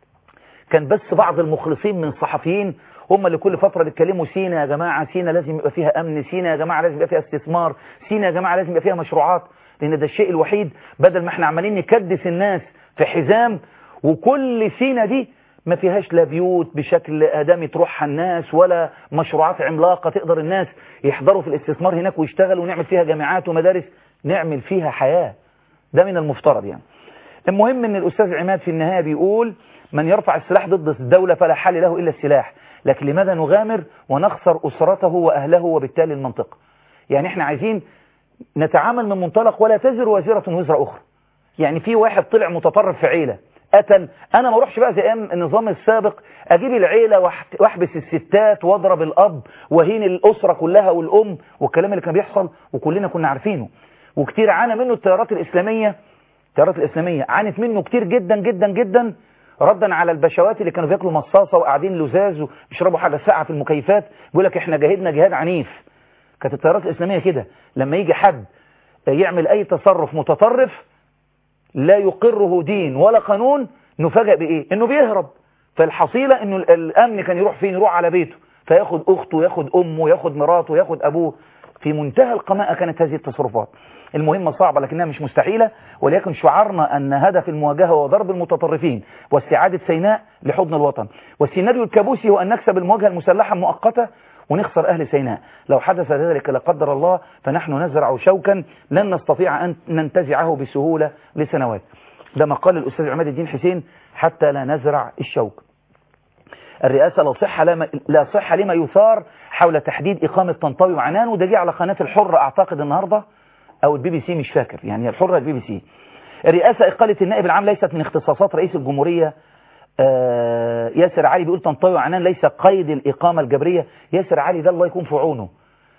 كان بس بعض المخلصين من الصحفيين هم اللي كل فترة بيتكلموا سينا يا جماعة، سينا لازم يبقى فيها أمن، سينا يا جماعة لازم يبقى فيها استثمار، سينا يا جماعة لازم يبقى فيها مشروعات، لأن ده الشيء الوحيد بدل ما احنا عمالين نكدس الناس في حزام، وكل سينا دي ما فيهاش لا بيوت بشكل آدمي تروحها الناس ولا مشروعات عملاقة تقدر الناس يحضروا في الاستثمار هناك ويشتغلوا ونعمل فيها جامعات ومدارس، نعمل فيها حياة. ده من المفترض يعني. المهم ان الأستاذ عماد في النهاية بيقول من يرفع السلاح ضد الدولة فلا حل له إلا السلاح، لكن لماذا نغامر ونخسر أسرته وأهله وبالتالي المنطقة؟ يعني احنا عايزين نتعامل من منطلق ولا تزر وزيرة وزر أخرى. يعني في واحد طلع متطرف في عيلة قتل، أنا ما اروحش بقى زي النظام السابق أجيب العيلة واحبس الستات واضرب الأب وهين الأسرة كلها والأم والكلام اللي كان بيحصل وكلنا كنا عارفينه، وكتير عانى منه التيارات الإسلامية. التيارات الإسلامية عانت منه كتير جدا جدا جدا، ردا على البشوات اللي كانوا بياكلوا مصاصة وقاعدين لزاز وبيشربوا حاجة ساقعة في المكيفات، بيقول لك احنا جاهدنا جهاد عنيف. كانت التيارات الإسلامية كده، لما يجي حد يعمل أي تصرف متطرف لا يقره دين ولا قانون نفاجأ بإيه؟ إنه بيهرب. فالحصيلة إنه الأمن كان يروح فين؟ يروح على بيته فياخد أخته ياخد أمه ياخد مراته ياخد أبوه. في منتهى القماءة كانت هذه التصرفات. المهمة صعبة لكنها مش مستحيلة، وليكن شعارنا أن هدف المواجهة هو ضرب المتطرفين واستعادة سيناء لحضن الوطن، والسيناريو الكابوسي هو أن نكسب المواجهة المسلحة المؤقتة ونخسر أهل سيناء. لو حدث ذلك لا قدر الله فنحن نزرع شوكا لن نستطيع أن ننتزعه بسهولة لسنوات. ده ما قال الأستاذ عماد الدين حسين، حتى لا نزرع الشوك. الرئاسة لا صحة لما يثار حول تحديد إقامة طنطاوي وعنان، وده جه على قناة الحرة أعتقد النهاردة أو البي بي سي مش فاكر، يعني الحرة البي بي سي. الرئاسة إقالة النائب العام ليست من اختصاصات رئيس الجمهورية. ياسر علي بيقول طنطاوي وعنان ليس قيد الإقامة الجبرية. ياسر علي ده الله يكون في عونه،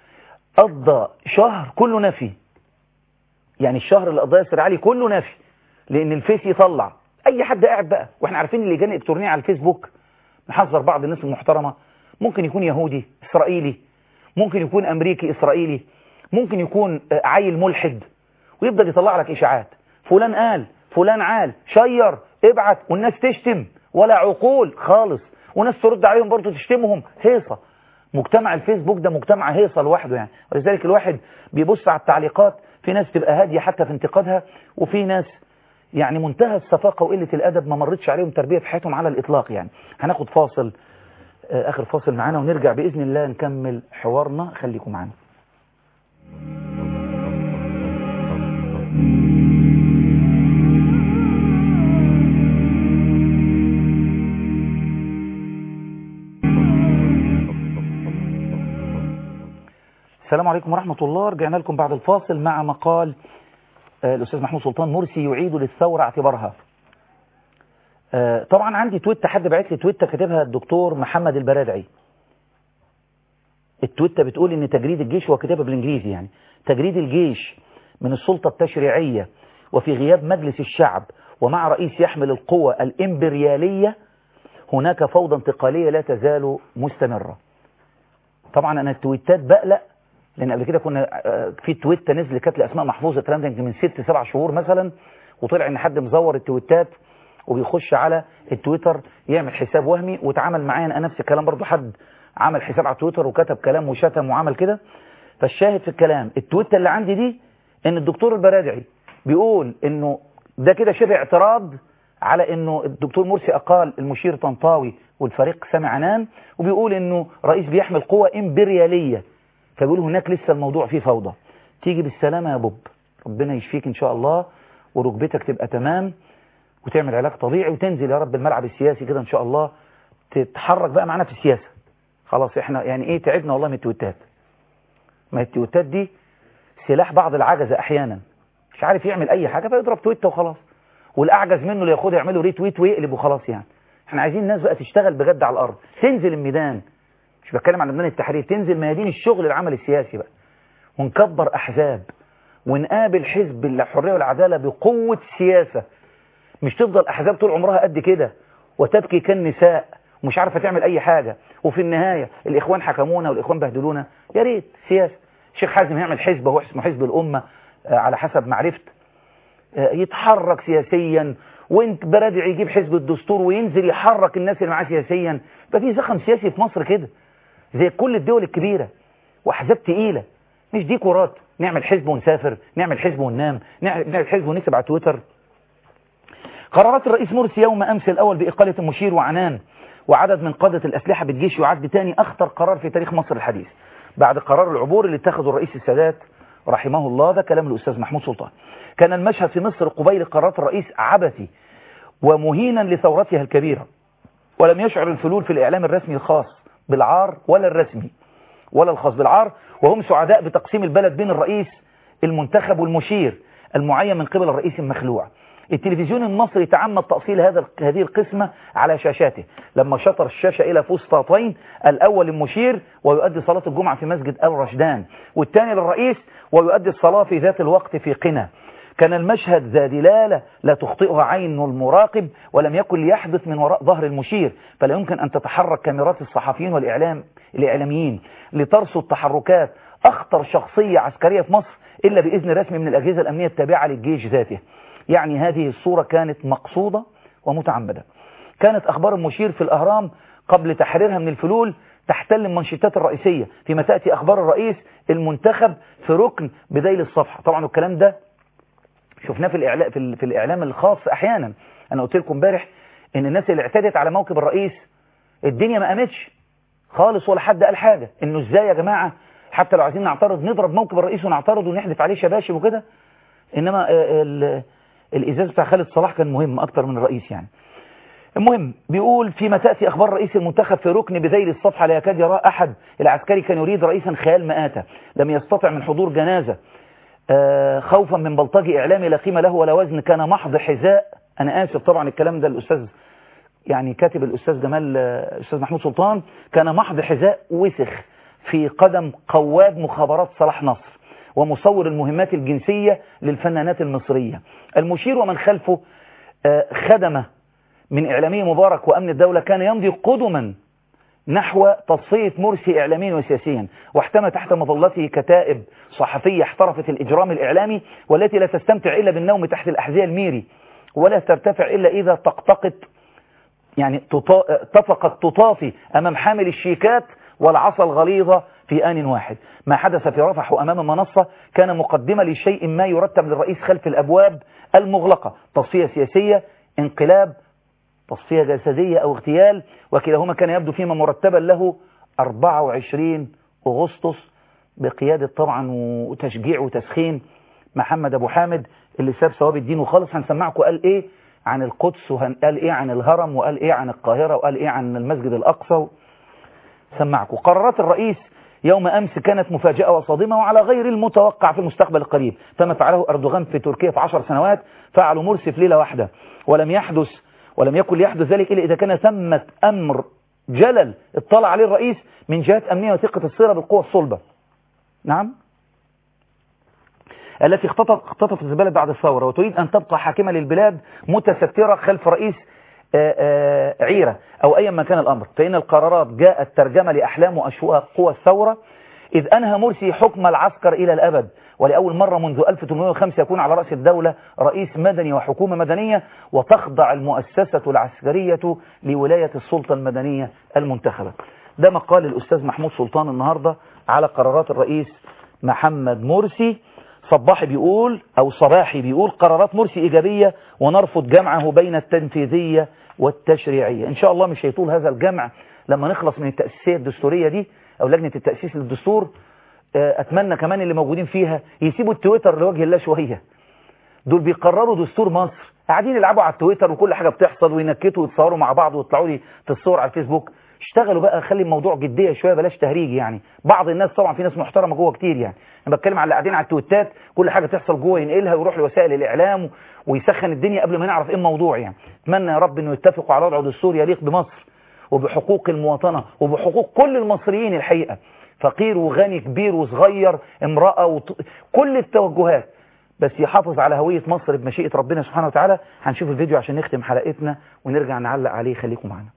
قضى شهر كله نفي، يعني الشهر اللي قضاه ياسر علي كله نفي، لأن الفيس يطلع أي حد قاعد بقى، وإحنا عارفين اللجان الإلكترونية على الفيسبوك نحذر بعض الناس المحترمة، ممكن يكون يهودي إسرائيلي، ممكن يكون أمريكي إسرائيلي، ممكن يكون عيل ملحد، ويبدأ يطلع لك إشاعات، فلان قال فلان عال شير ابعت، والناس تشتم ولا عقول خالص، وناس ترد عليهم برضو تشتمهم. هيصة. مجتمع الفيسبوك ده مجتمع هيصة لوحده يعني، ولذلك الواحد بيبص على التعليقات، في ناس تبقى هادية حتى في انتقادها، وفي ناس يعني منتهى السفاقة وقلة الأدب ما مرتش عليهم تربية في حياتهم على الإطلاق يعني. هناخد فاصل، آخر فاصل معانا، ونرجع بإذن الله نكمل حوارنا، خليكم معانا. السلام عليكم ورحمة الله. رجعنا لكم بعد الفاصل مع مقال الأستاذ محمود سلطان مرسي يعيد للثورة اعتبارها. طبعا عندي تويتة، حد بعت لي تويتة كاتبها الدكتور محمد البرادعي. التويتة بتقول ان تجريد الجيش، وكتابها بالانجليزي يعني، تجريد الجيش من السلطة التشريعية وفي غياب مجلس الشعب ومع رئيس يحمل القوة الإمبريالية، هناك فوضى انتقالية لا تزال مستمرة. طبعا انا التويتات بقلق، لان قبل كده كنا في تويتة نزل كانت لأسماء محفوظة، الكلام ده من 6-7 شهور مثلا، وطلع ان حد مزور التويتات وبيخش على التويتر يعمل حساب وهمي. واتعامل معايا انا نفس الكلام برضو، حد عمل حساب على تويتر وكتب كلام وشتم وعمل كده. فالشاهد في الكلام التويتر اللي عندي دي ان الدكتور البرادعي بيقول انه ده كده شبه اعتراض على انه الدكتور مرسي اقال المشير طنطاوي والفريق سامي عنان، وبيقول انه رئيس بيحمل قوة امبريالية، فبيقول هناك لسه الموضوع فيه فوضى. تيجي بالسلامة يا بوب، ربنا يشفيك ان شاء الله وركبتك تبقى تمام وتعمل علاج طبيعي وتنزل يا رب الملعب السياسي كده ان شاء الله، تتحرك بقى معنا في السياسة. خلاص احنا يعني ايه تعبنا والله من التويتات. ما التويتات دي سلاح بعض العجزة احيانا، مش عارف يعمل اي حاجة فيضرب تويته وخلاص، والاعجز منه اللي ياخدها يعمله ريتويت ويقلب وخلاص. يعني احنا عايزين الناس بقى تشتغل بجد على الارض، تنزل الميدان، مش بتكلم عن ميدان التحرير، تنزل ميادين الشغل العمل السياسي بقى، ونكبر احزاب ونقابل حزب الحرية والعدالة بقوة سياسة، مش تفضل احزاب طول عمرها قد كده وتبكي كالنساء ومش عارفة تعمل اي حاجة، وفي النهاية الاخوان حكمونا والاخوان بهدلونا. يا ريت سياسة. الشيخ حازم يعمل حزب هو اسمه حزب الامة على حسب معرفت، يتحرك سياسيا، وانت برادعي يجيب حزب الدستور وينزل يحرك الناس اللي معاه سياسيا. يبقى في زخم سياسي في مصر كده زي كل الدول الكبيرة، واحزاب تقيلة، مش دي كورات نعمل حزب ونسافر، نعمل حزب وننام، نعمل حزب ونكتب على تويتر. قرارات الرئيس مرسي يوم امس الاول باقالة المشير وعنان وعدد من قادة الاسلحة بالجيش يعد تاني اخطر قرار في تاريخ مصر الحديث بعد قرار العبور اللي اتخذه الرئيس السادات رحمه الله. ده كلام الأستاذ محمود سلطان. كان المشهد في مصر قبيل قرارات الرئيس عبثي ومهينا لثورتها الكبيرة، ولم يشعر الفلول في الإعلام الرسمي الخاص بالعار ولا الرسمي ولا الخاص بالعار، وهم سعداء بتقسيم البلد بين الرئيس المنتخب والمشير المعين من قبل الرئيس المخلوع. التلفزيون المصري تعمد تأصيل هذه القسمة على شاشاته لما شطر الشاشة إلى فسطاطين، الأول للمشير ويؤدي صلاة الجمعة في مسجد الرشدان، والثاني للرئيس ويؤدي الصلاة في ذات الوقت في قنا. كان المشهد ذا دلالة لا تخطئها عين المراقب، ولم يكن ليحدث من وراء ظهر المشير، فلا يمكن أن تتحرك كاميرات الصحفيين والإعلاميين لترصد تحركات أخطر شخصية عسكرية في مصر إلا بإذن رسمي من الأجهزة الأمنية التابعة للجيش ذاته. يعني هذه الصورة كانت مقصودة ومتعمدة. كانت أخبار المشير في الأهرام قبل تحريرها من الفلول تحتل المنشطات الرئيسية، فيما تأتي أخبار الرئيس المنتخب في ركن بديل الصفحة. طبعا الكلام ده شفناه في الإعلام الخاص أحيانا. أنا قلت لكم امبارح إن الناس اللي اعتدت على موكب الرئيس الدنيا ما قامتش خالص ولا حد قال حاجة، إنه إزاي يا جماعة حتى لو عايزين نعترض نضرب موكب الرئيس ونعترض ونحذف عليه شباشب وكده. إنما الإزاز بتاع خالد صلاح كان مهم أكتر من الرئيس يعني. المهم بيقول فيما تأتي أخبار رئيس المنتخب في ركن بذيل الصفحة لا يكاد يراه أحد. العسكري كان يريد رئيسا خيال مآتة، لم يستطع من حضور جنازة خوفا من بلطجي إعلامي لا قيمة له ولا وزن، كان محض حذاء. أنا آسف طبعا الكلام ده الأستاذ يعني كاتب الأستاذ جمال الأستاذ محمود سلطان، كان محض حذاء وسخ في قدم قواد مخابرات صلاح نصر ومصور المهمات الجنسية للفنانات المصرية. المشير ومن خلفه خدمه من إعلامي مبارك وأمن الدولة كان يمضي قدما نحو تصفية مرسي إعلاميا وسياسيا، واحتمى تحت مظلته كتائب صحفية احترفت الإجرام الإعلامي والتي لا تستمتع إلا بالنوم تحت الأحذية الميري، ولا ترتفع إلا إذا طقطقت يعني طفقت تطافي أمام حامل الشيكات والعصا الغليظة في آن واحد. ما حدث في رفح وأمام المنصة كان مقدمة لشيء ما يرتب للرئيس خلف الأبواب المغلقة، تصفية سياسية، انقلاب، تصفية جسدية أو اغتيال، وكلاهما كان يبدو فيما مرتبا له 24 أغسطس بقيادة طبعا وتشجيع وتسخين محمد أبو حامد اللي ساب ثواب الدين وخالص. هنسمعكم قال إيه عن القدس وقال إيه عن الهرم وقال إيه عن القاهرة وقال إيه عن المسجد الأقصى. سمعكم. قرارات الرئيس يوم أمس كانت مفاجئة وصادمة وعلى غير المتوقع في المستقبل القريب، فما فعله أردوغان في تركيا في 10 سنوات فعلوا مرسي في ليلة واحدة، ولم يكن ليحدث ذلك إلا إذا كان ثمة أمر جلل اطلع عليه الرئيس من جهات أمنية وثقة الصيرة بالقوة الصلبة. نعم، التي اختطفت البلد بعد الثورة وتريد أن تبقى حاكمة للبلاد متسترة خلف رئيس عيرة أو أي ما كان الأمر. فإن القرارات جاءت ترجمة لأحلام وأشواق قوى الثورة إذ أنهى مرسي حكم العسكر إلى الأبد، ولأول مرة منذ 1805 يكون على رأس الدولة رئيس مدني وحكومة مدنية، وتخضع المؤسسة العسكرية لولاية السلطة المدنية المنتخبة. ده مقال الأستاذ محمود سلطان النهاردة على قرارات الرئيس محمد مرسي. صباحي بيقول قرارات مرسي إيجابية ونرفض جمعه بين التنفيذية والتشريعية. إن شاء الله مش هيطول هذا الجمع لما نخلص من التأسيسية الدستورية دي أو لجنة التأسيس للدستور. أتمنى كمان اللي موجودين فيها يسيبوا التويتر لوجه الله شوية. دول بيقرروا دستور مصر، قاعدين يلعبوا على التويتر وكل حاجة بتحصل وينكتوا ويتصوروا مع بعض ويطلعوا لي في الصور على الفيسبوك. اشتغلوا بقى، خلي الموضوع جدية شوية، بلاش تهريج يعني. بعض الناس طبعا في ناس محترمة جوه كتير يعني، انا بتكلم على اللي قاعدين على التويتات كل حاجة تحصل جوه ينقلها ويروح لوسائل الإعلام ويسخن الدنيا قبل ما نعرف ايه الموضوع يعني. اتمنى يا رب انه يتفقوا على وضع دستور يليق بمصر وبحقوق المواطنة وبحقوق كل المصريين الحقيقة، فقير وغني، كبير وصغير، امرأة كل التوجهات، بس يحافظ على هوية مصر بمشيئة ربنا سبحانه وتعالى. هنشوف الفيديو عشان نختم حلقتنا ونرجع نعلق عليه. خليكم معنا.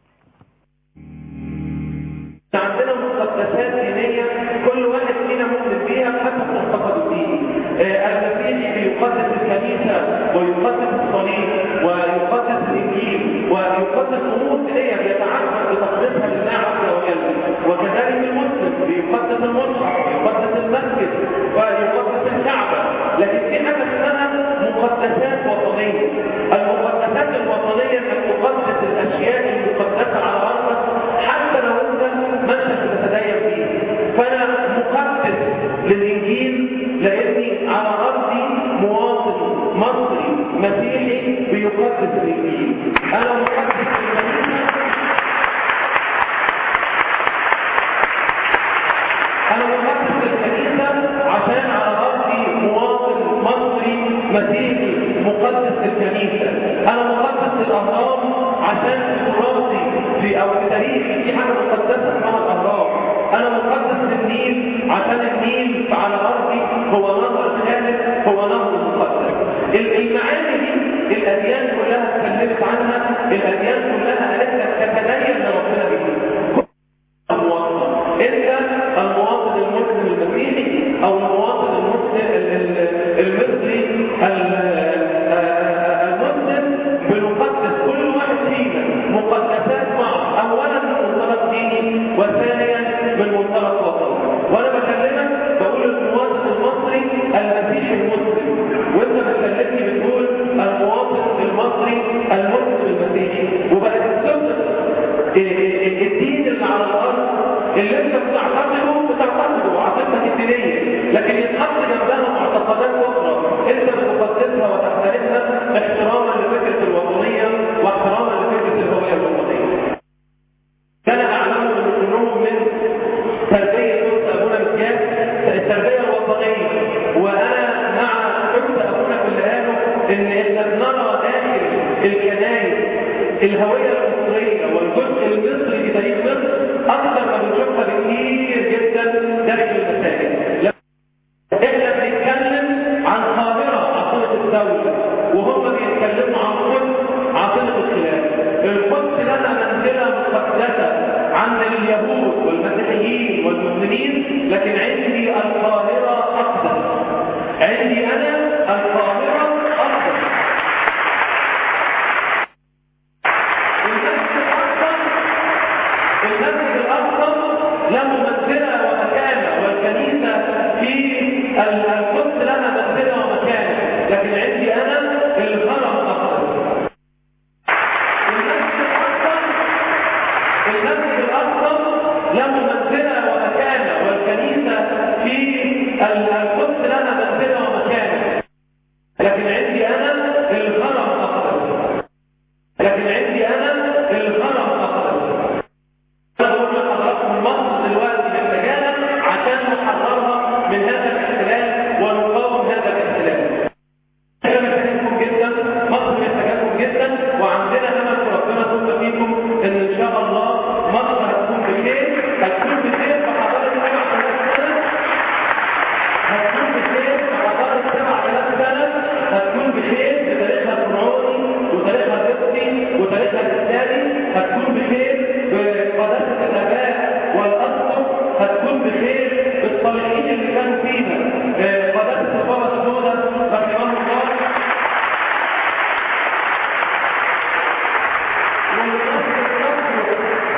عندنا مقدسات دينية كل واحد فينا مؤمن بيها بحسب معتقده الديني. المسيحي بيقدس الكنيسة ويقدس الصليب ويقدس الإنجيل ويقدس أمور دينية بيتعبد بتقديسها لله عز وجل، وكذلك المسلم بيقدس المصحف ويقدس المسجد ويقدس الكعبة. لكن في حاجة اسمها مقدسات وطنية. المقدسات الوطنية انك تقدس الأشياء المقدسة على أرضك حتى لو انت مش بتتدين فيه. فانا مقدس للإنجيل لاني على ارضي مواطن مصري مسيحي بيقدس الإنجيل. انا مقدس للكنيسة، انا مقدس للكنيسة عشان على ارضي مواطن مصري مسيحي مقدس للكنيسة. انا مقدس للأهرام عشان تراثي في او تاريخي في حاجة مقدسة اسمها الأهرام. انا مقدس للنيل عشان النيل على ارضي هو نهر خالد، هو نهر مقدس. المعاني دي الاديان كلها اتكلمت عنها، الاديان كلها قالت لك تتدين لربنا بيه. انت المواطن المسلم المسيحي او المواطن المسلم المصري المسلم بنقدس كل واحد فينا مقدسات معه، اولا من منطلق ديني وثانيا من منطلق وطني. وانا بكلمك بقول المواطن المصري المسيحي المسلم، وانت بتكلمني بتقول المواطن المصري المسلم المسيحي. وبقت السنه الدين اللي على الارض اللي انت بتعتقده عقيدتك الدينيه، لكن يتحط جنبها معتقدات اخرى انت بتقدسها وتحترمها احتراما لفكره الوطنيه واحتراما لفكره الهويه الوطنيه. كان اعلمهم انهم من تربيه قدس ابونا مكياج التربيه الوطنيه، وانا مع قدس ابونا في اللي قاله ان احنا بنرى داخل الكنائس الهويه المصريه والجزء المصري في تاريخ مصر اكثر ما بنشوفها بكثير جدا داخل المساجد. احنا بنتكلم عن قاهره عاصمه الدوله وهم بيتكلموا عن قدس عاصمه الخلافه. القدس لها منزله مقدسه عند اليهود والمسيحيين والمسلمين، لكن عندي القاهره اقدس. عندي انا القاهره اقدس. المسجد الأقصى له منزلة ومكانة، والكنيسة في القدس لها منزلة ومكانة، لكن عندي أنا الهرم الأقصى. المسجد الأقصى له منزلة ومكانة، والكنيسة في القدس لها منزلة ومكانة، لكن عندي أنا الهرم الأقصى. لكن عندي أنا الهرم الأقصى. مصر دلوقتي محتاجانا عشان نحررها من هذا الاحتلال ونقاوم هذا الاحتلال. احنا محتاجينكم جدا، مصر محتاجاكم جدا، وعندنا امل في ربنا ثم فيكم ان شاء الله مصر هتكون بخير، هتكون بخير في حضاره 7 سنوات، هتكون بخير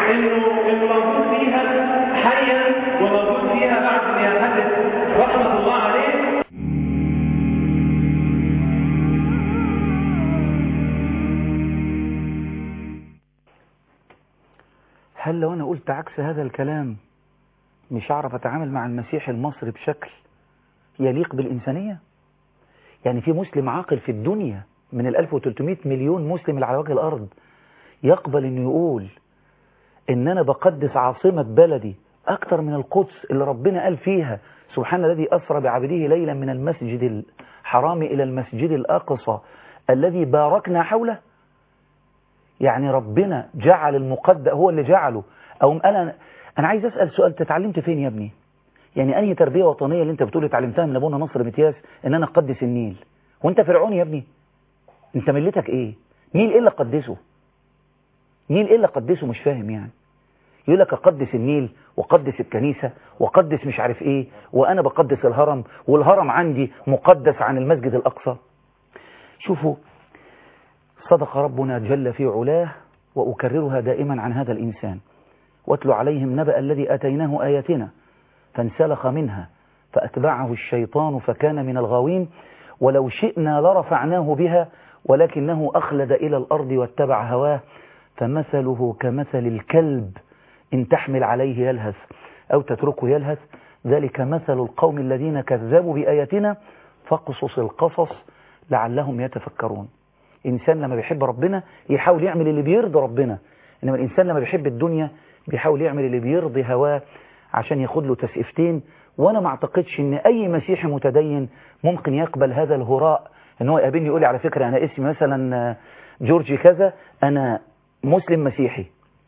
انه موجود فيها حيا وموجود فيها بعد ما يحدث رحمه الله عليه. هل لو أنا قلت عكس هذا الكلام مش هعرف أتعامل مع المسيح المصري بشكل يليق بالإنسانية؟ يعني في مسلم عاقل في الدنيا من 1300 مليون مسلم اللي على وجه الأرض يقبل إنه يقول إن أنا بقدس عاصمة بلدي أكتر من القدس اللي ربنا قال فيها سبحان الذي أسرى بعبده ليلا من المسجد الحرام إلى المسجد الأقصى الذي باركنا حوله؟ يعني ربنا جعل المقدس هو اللي جعله. أو أنا عايز أسأل سؤال، تتعلمت فين يا ابني؟ يعني أنهي تربية وطنية اللي أنت بتقول اتعلمتها من أبونا نصر متياس إن أنا أقدس النيل؟ وأنت فرعون يا ابني، أنت ملتك إيه؟ نيل إيه اللي قدسه؟ نيل إيه اللي قدسه؟ مش فاهم يعني. يقول لك أقدس النيل وقدس الكنيسة وقدس مش عارف إيه، وأنا بقدس الهرم والهرم عندي مقدس عن المسجد الأقصى. شوفوا، صدق ربنا جل في علاه، وأكررها دائما عن هذا الإنسان: واتل عليهم نبأ الذي آتيناه آياتنا فانسلخ منها فأتبعه الشيطان فكان من الغاوين ولو شئنا لرفعناه بها ولكنه أخلد إلى الأرض واتبع هواه فمثله كمثل الكلب إن تحمل عليه يلهث أو تتركه يلهث ذلك مثل القوم الذين كذبوا بآياتنا فاقصص القصص لعلهم يتفكرون. إنسان لما بيحب ربنا يحاول يعمل اللي بيرضي ربنا، إنما الإنسان لما بيحب الدنيا بيحاول يعمل اللي بيرضي هواه عشان ياخد له تسقيفتين. وأنا ما أعتقدش إن أي مسيحي متدين ممكن يقبل هذا الهراء، إن هو يقابلني يقول لي على فكرة أنا اسمي مثلا جورجي كذا، أنا مسلم مسيحي.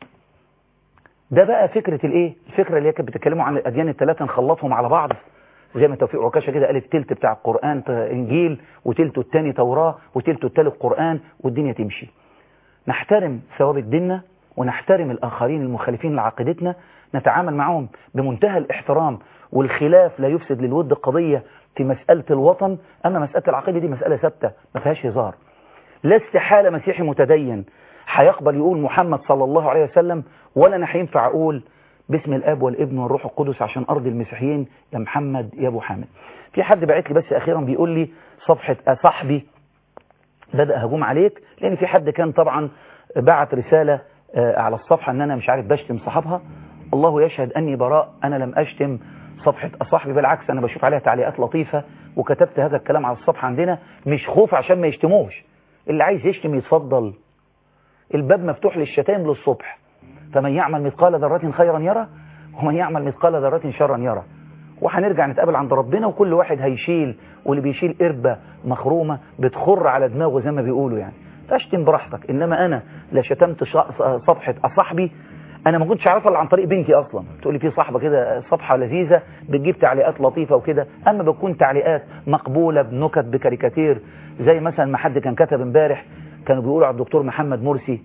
ده بقى فكرة الإيه؟ الفكرة اللي هي كانت بتتكلموا عن الأديان الثلاثة نخلطهم على بعض، زي ما توفيق عكاشة كده قال التلت بتاع القرآن إنجيل وتلته الثاني توراة وتلته الثالث قرآن والدنيا تمشي. نحترم ثوابت ديننا ونحترم الآخرين المخالفين لعقيدتنا، نتعامل معهم بمنتهى الاحترام، والخلاف لا يفسد للود قضية في مسألة الوطن. أما مسألة العقيدة دي مسألة ثابتة ما فيهاش هزار. لا استحالة مسيحي متدين هيقبل يقول محمد صلى الله عليه وسلم، ولا أنا هينفع أقول باسم الآب والابن والروح القدس عشان أرض المسيحيين يا محمد يا أبو حامد. في حد بعت لي بس أخيرا بيقول لي صفحة صاحبي بدأ هجوم عليك، لأن في حد كان طبعا بعت رسالة على الصفحة أن أنا مش عارف بشتم صاحبها. الله يشهد أني براء، أنا لم أشتم صفحة صاحبي، بالعكس أنا بشوف عليها تعليقات لطيفة، وكتبت هذا الكلام على الصفحة عندنا مش خوف عشان ما يشتموش. اللي عايز يشتم يتفضل، الباب مفتوح للشتائم للصبح. فمن يعمل مثقال ذرة خيرا يرى ومن يعمل مثقال ذرة شرا يرى. وهنرجع نتقابل عند ربنا وكل واحد هيشيل، واللي بيشيل قربة مخرومة بتخر على دماغه زي ما بيقولوا يعني. فاشتم براحتك، انما انا لا شتمت صفحة صاحبي، انا ما كنتش عارفها الا عن طريق بنتي اصلا. تقولي في صاحبه كده صفحه لذيذه بتجيب تعليقات لطيفه وكده، اما بتكون تعليقات مقبوله بنكت بكاريكاتير، زي مثلا ما حد كان كتب امبارح كانوا بيقولوا على الدكتور محمد مرسي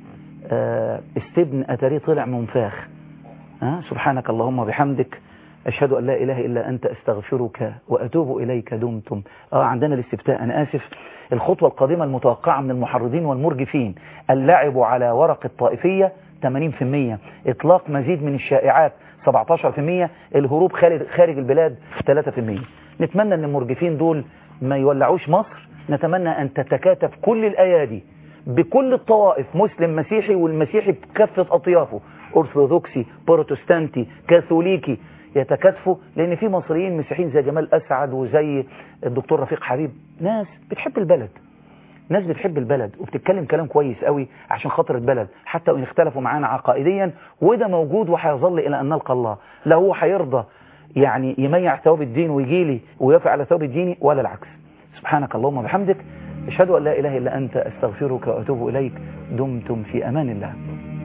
استبن اتاريه طلع منفاخ. سبحانك اللهم وبحمدك أشهد أن لا إله إلا أنت أستغفرك وأتوب إليك دمتم. عندنا الاستفتاء، أنا آسف. الخطوة القادمة المتوقعة من المحرضين والمرجفين: اللعب على ورق الطائفية 80%، إطلاق مزيد من الشائعات 17%، الهروب خارج البلاد 3%. نتمنى أن المرجفين دول ما يولعوش مصر. نتمنى أن تتكاتف كل الأيادي بكل الطوائف، مسلم مسيحي، والمسيحي بكافة أطيافه، أرثوذكسي بروتستانتي كاثوليكي، يتكاتفوا، لأن في مصريين مسيحيين زي جمال أسعد وزي الدكتور رفيق حبيب، ناس بتحب البلد، ناس بتحب البلد وبتتكلم كلام كويس قوي عشان خاطر البلد، حتى وإن اختلفوا معانا عقائديا، وده موجود وهيظل إلى أن نلقى الله. لا هو هيرضى يعني يميع ثواب الدين ويجي لي ويوافق على ثواب الدين، ولا العكس. سبحانك اللهم وبحمدك أشهد أن لا إله إلا أنت أستغفرك وأتوب إليك. دمتم في أمان الله.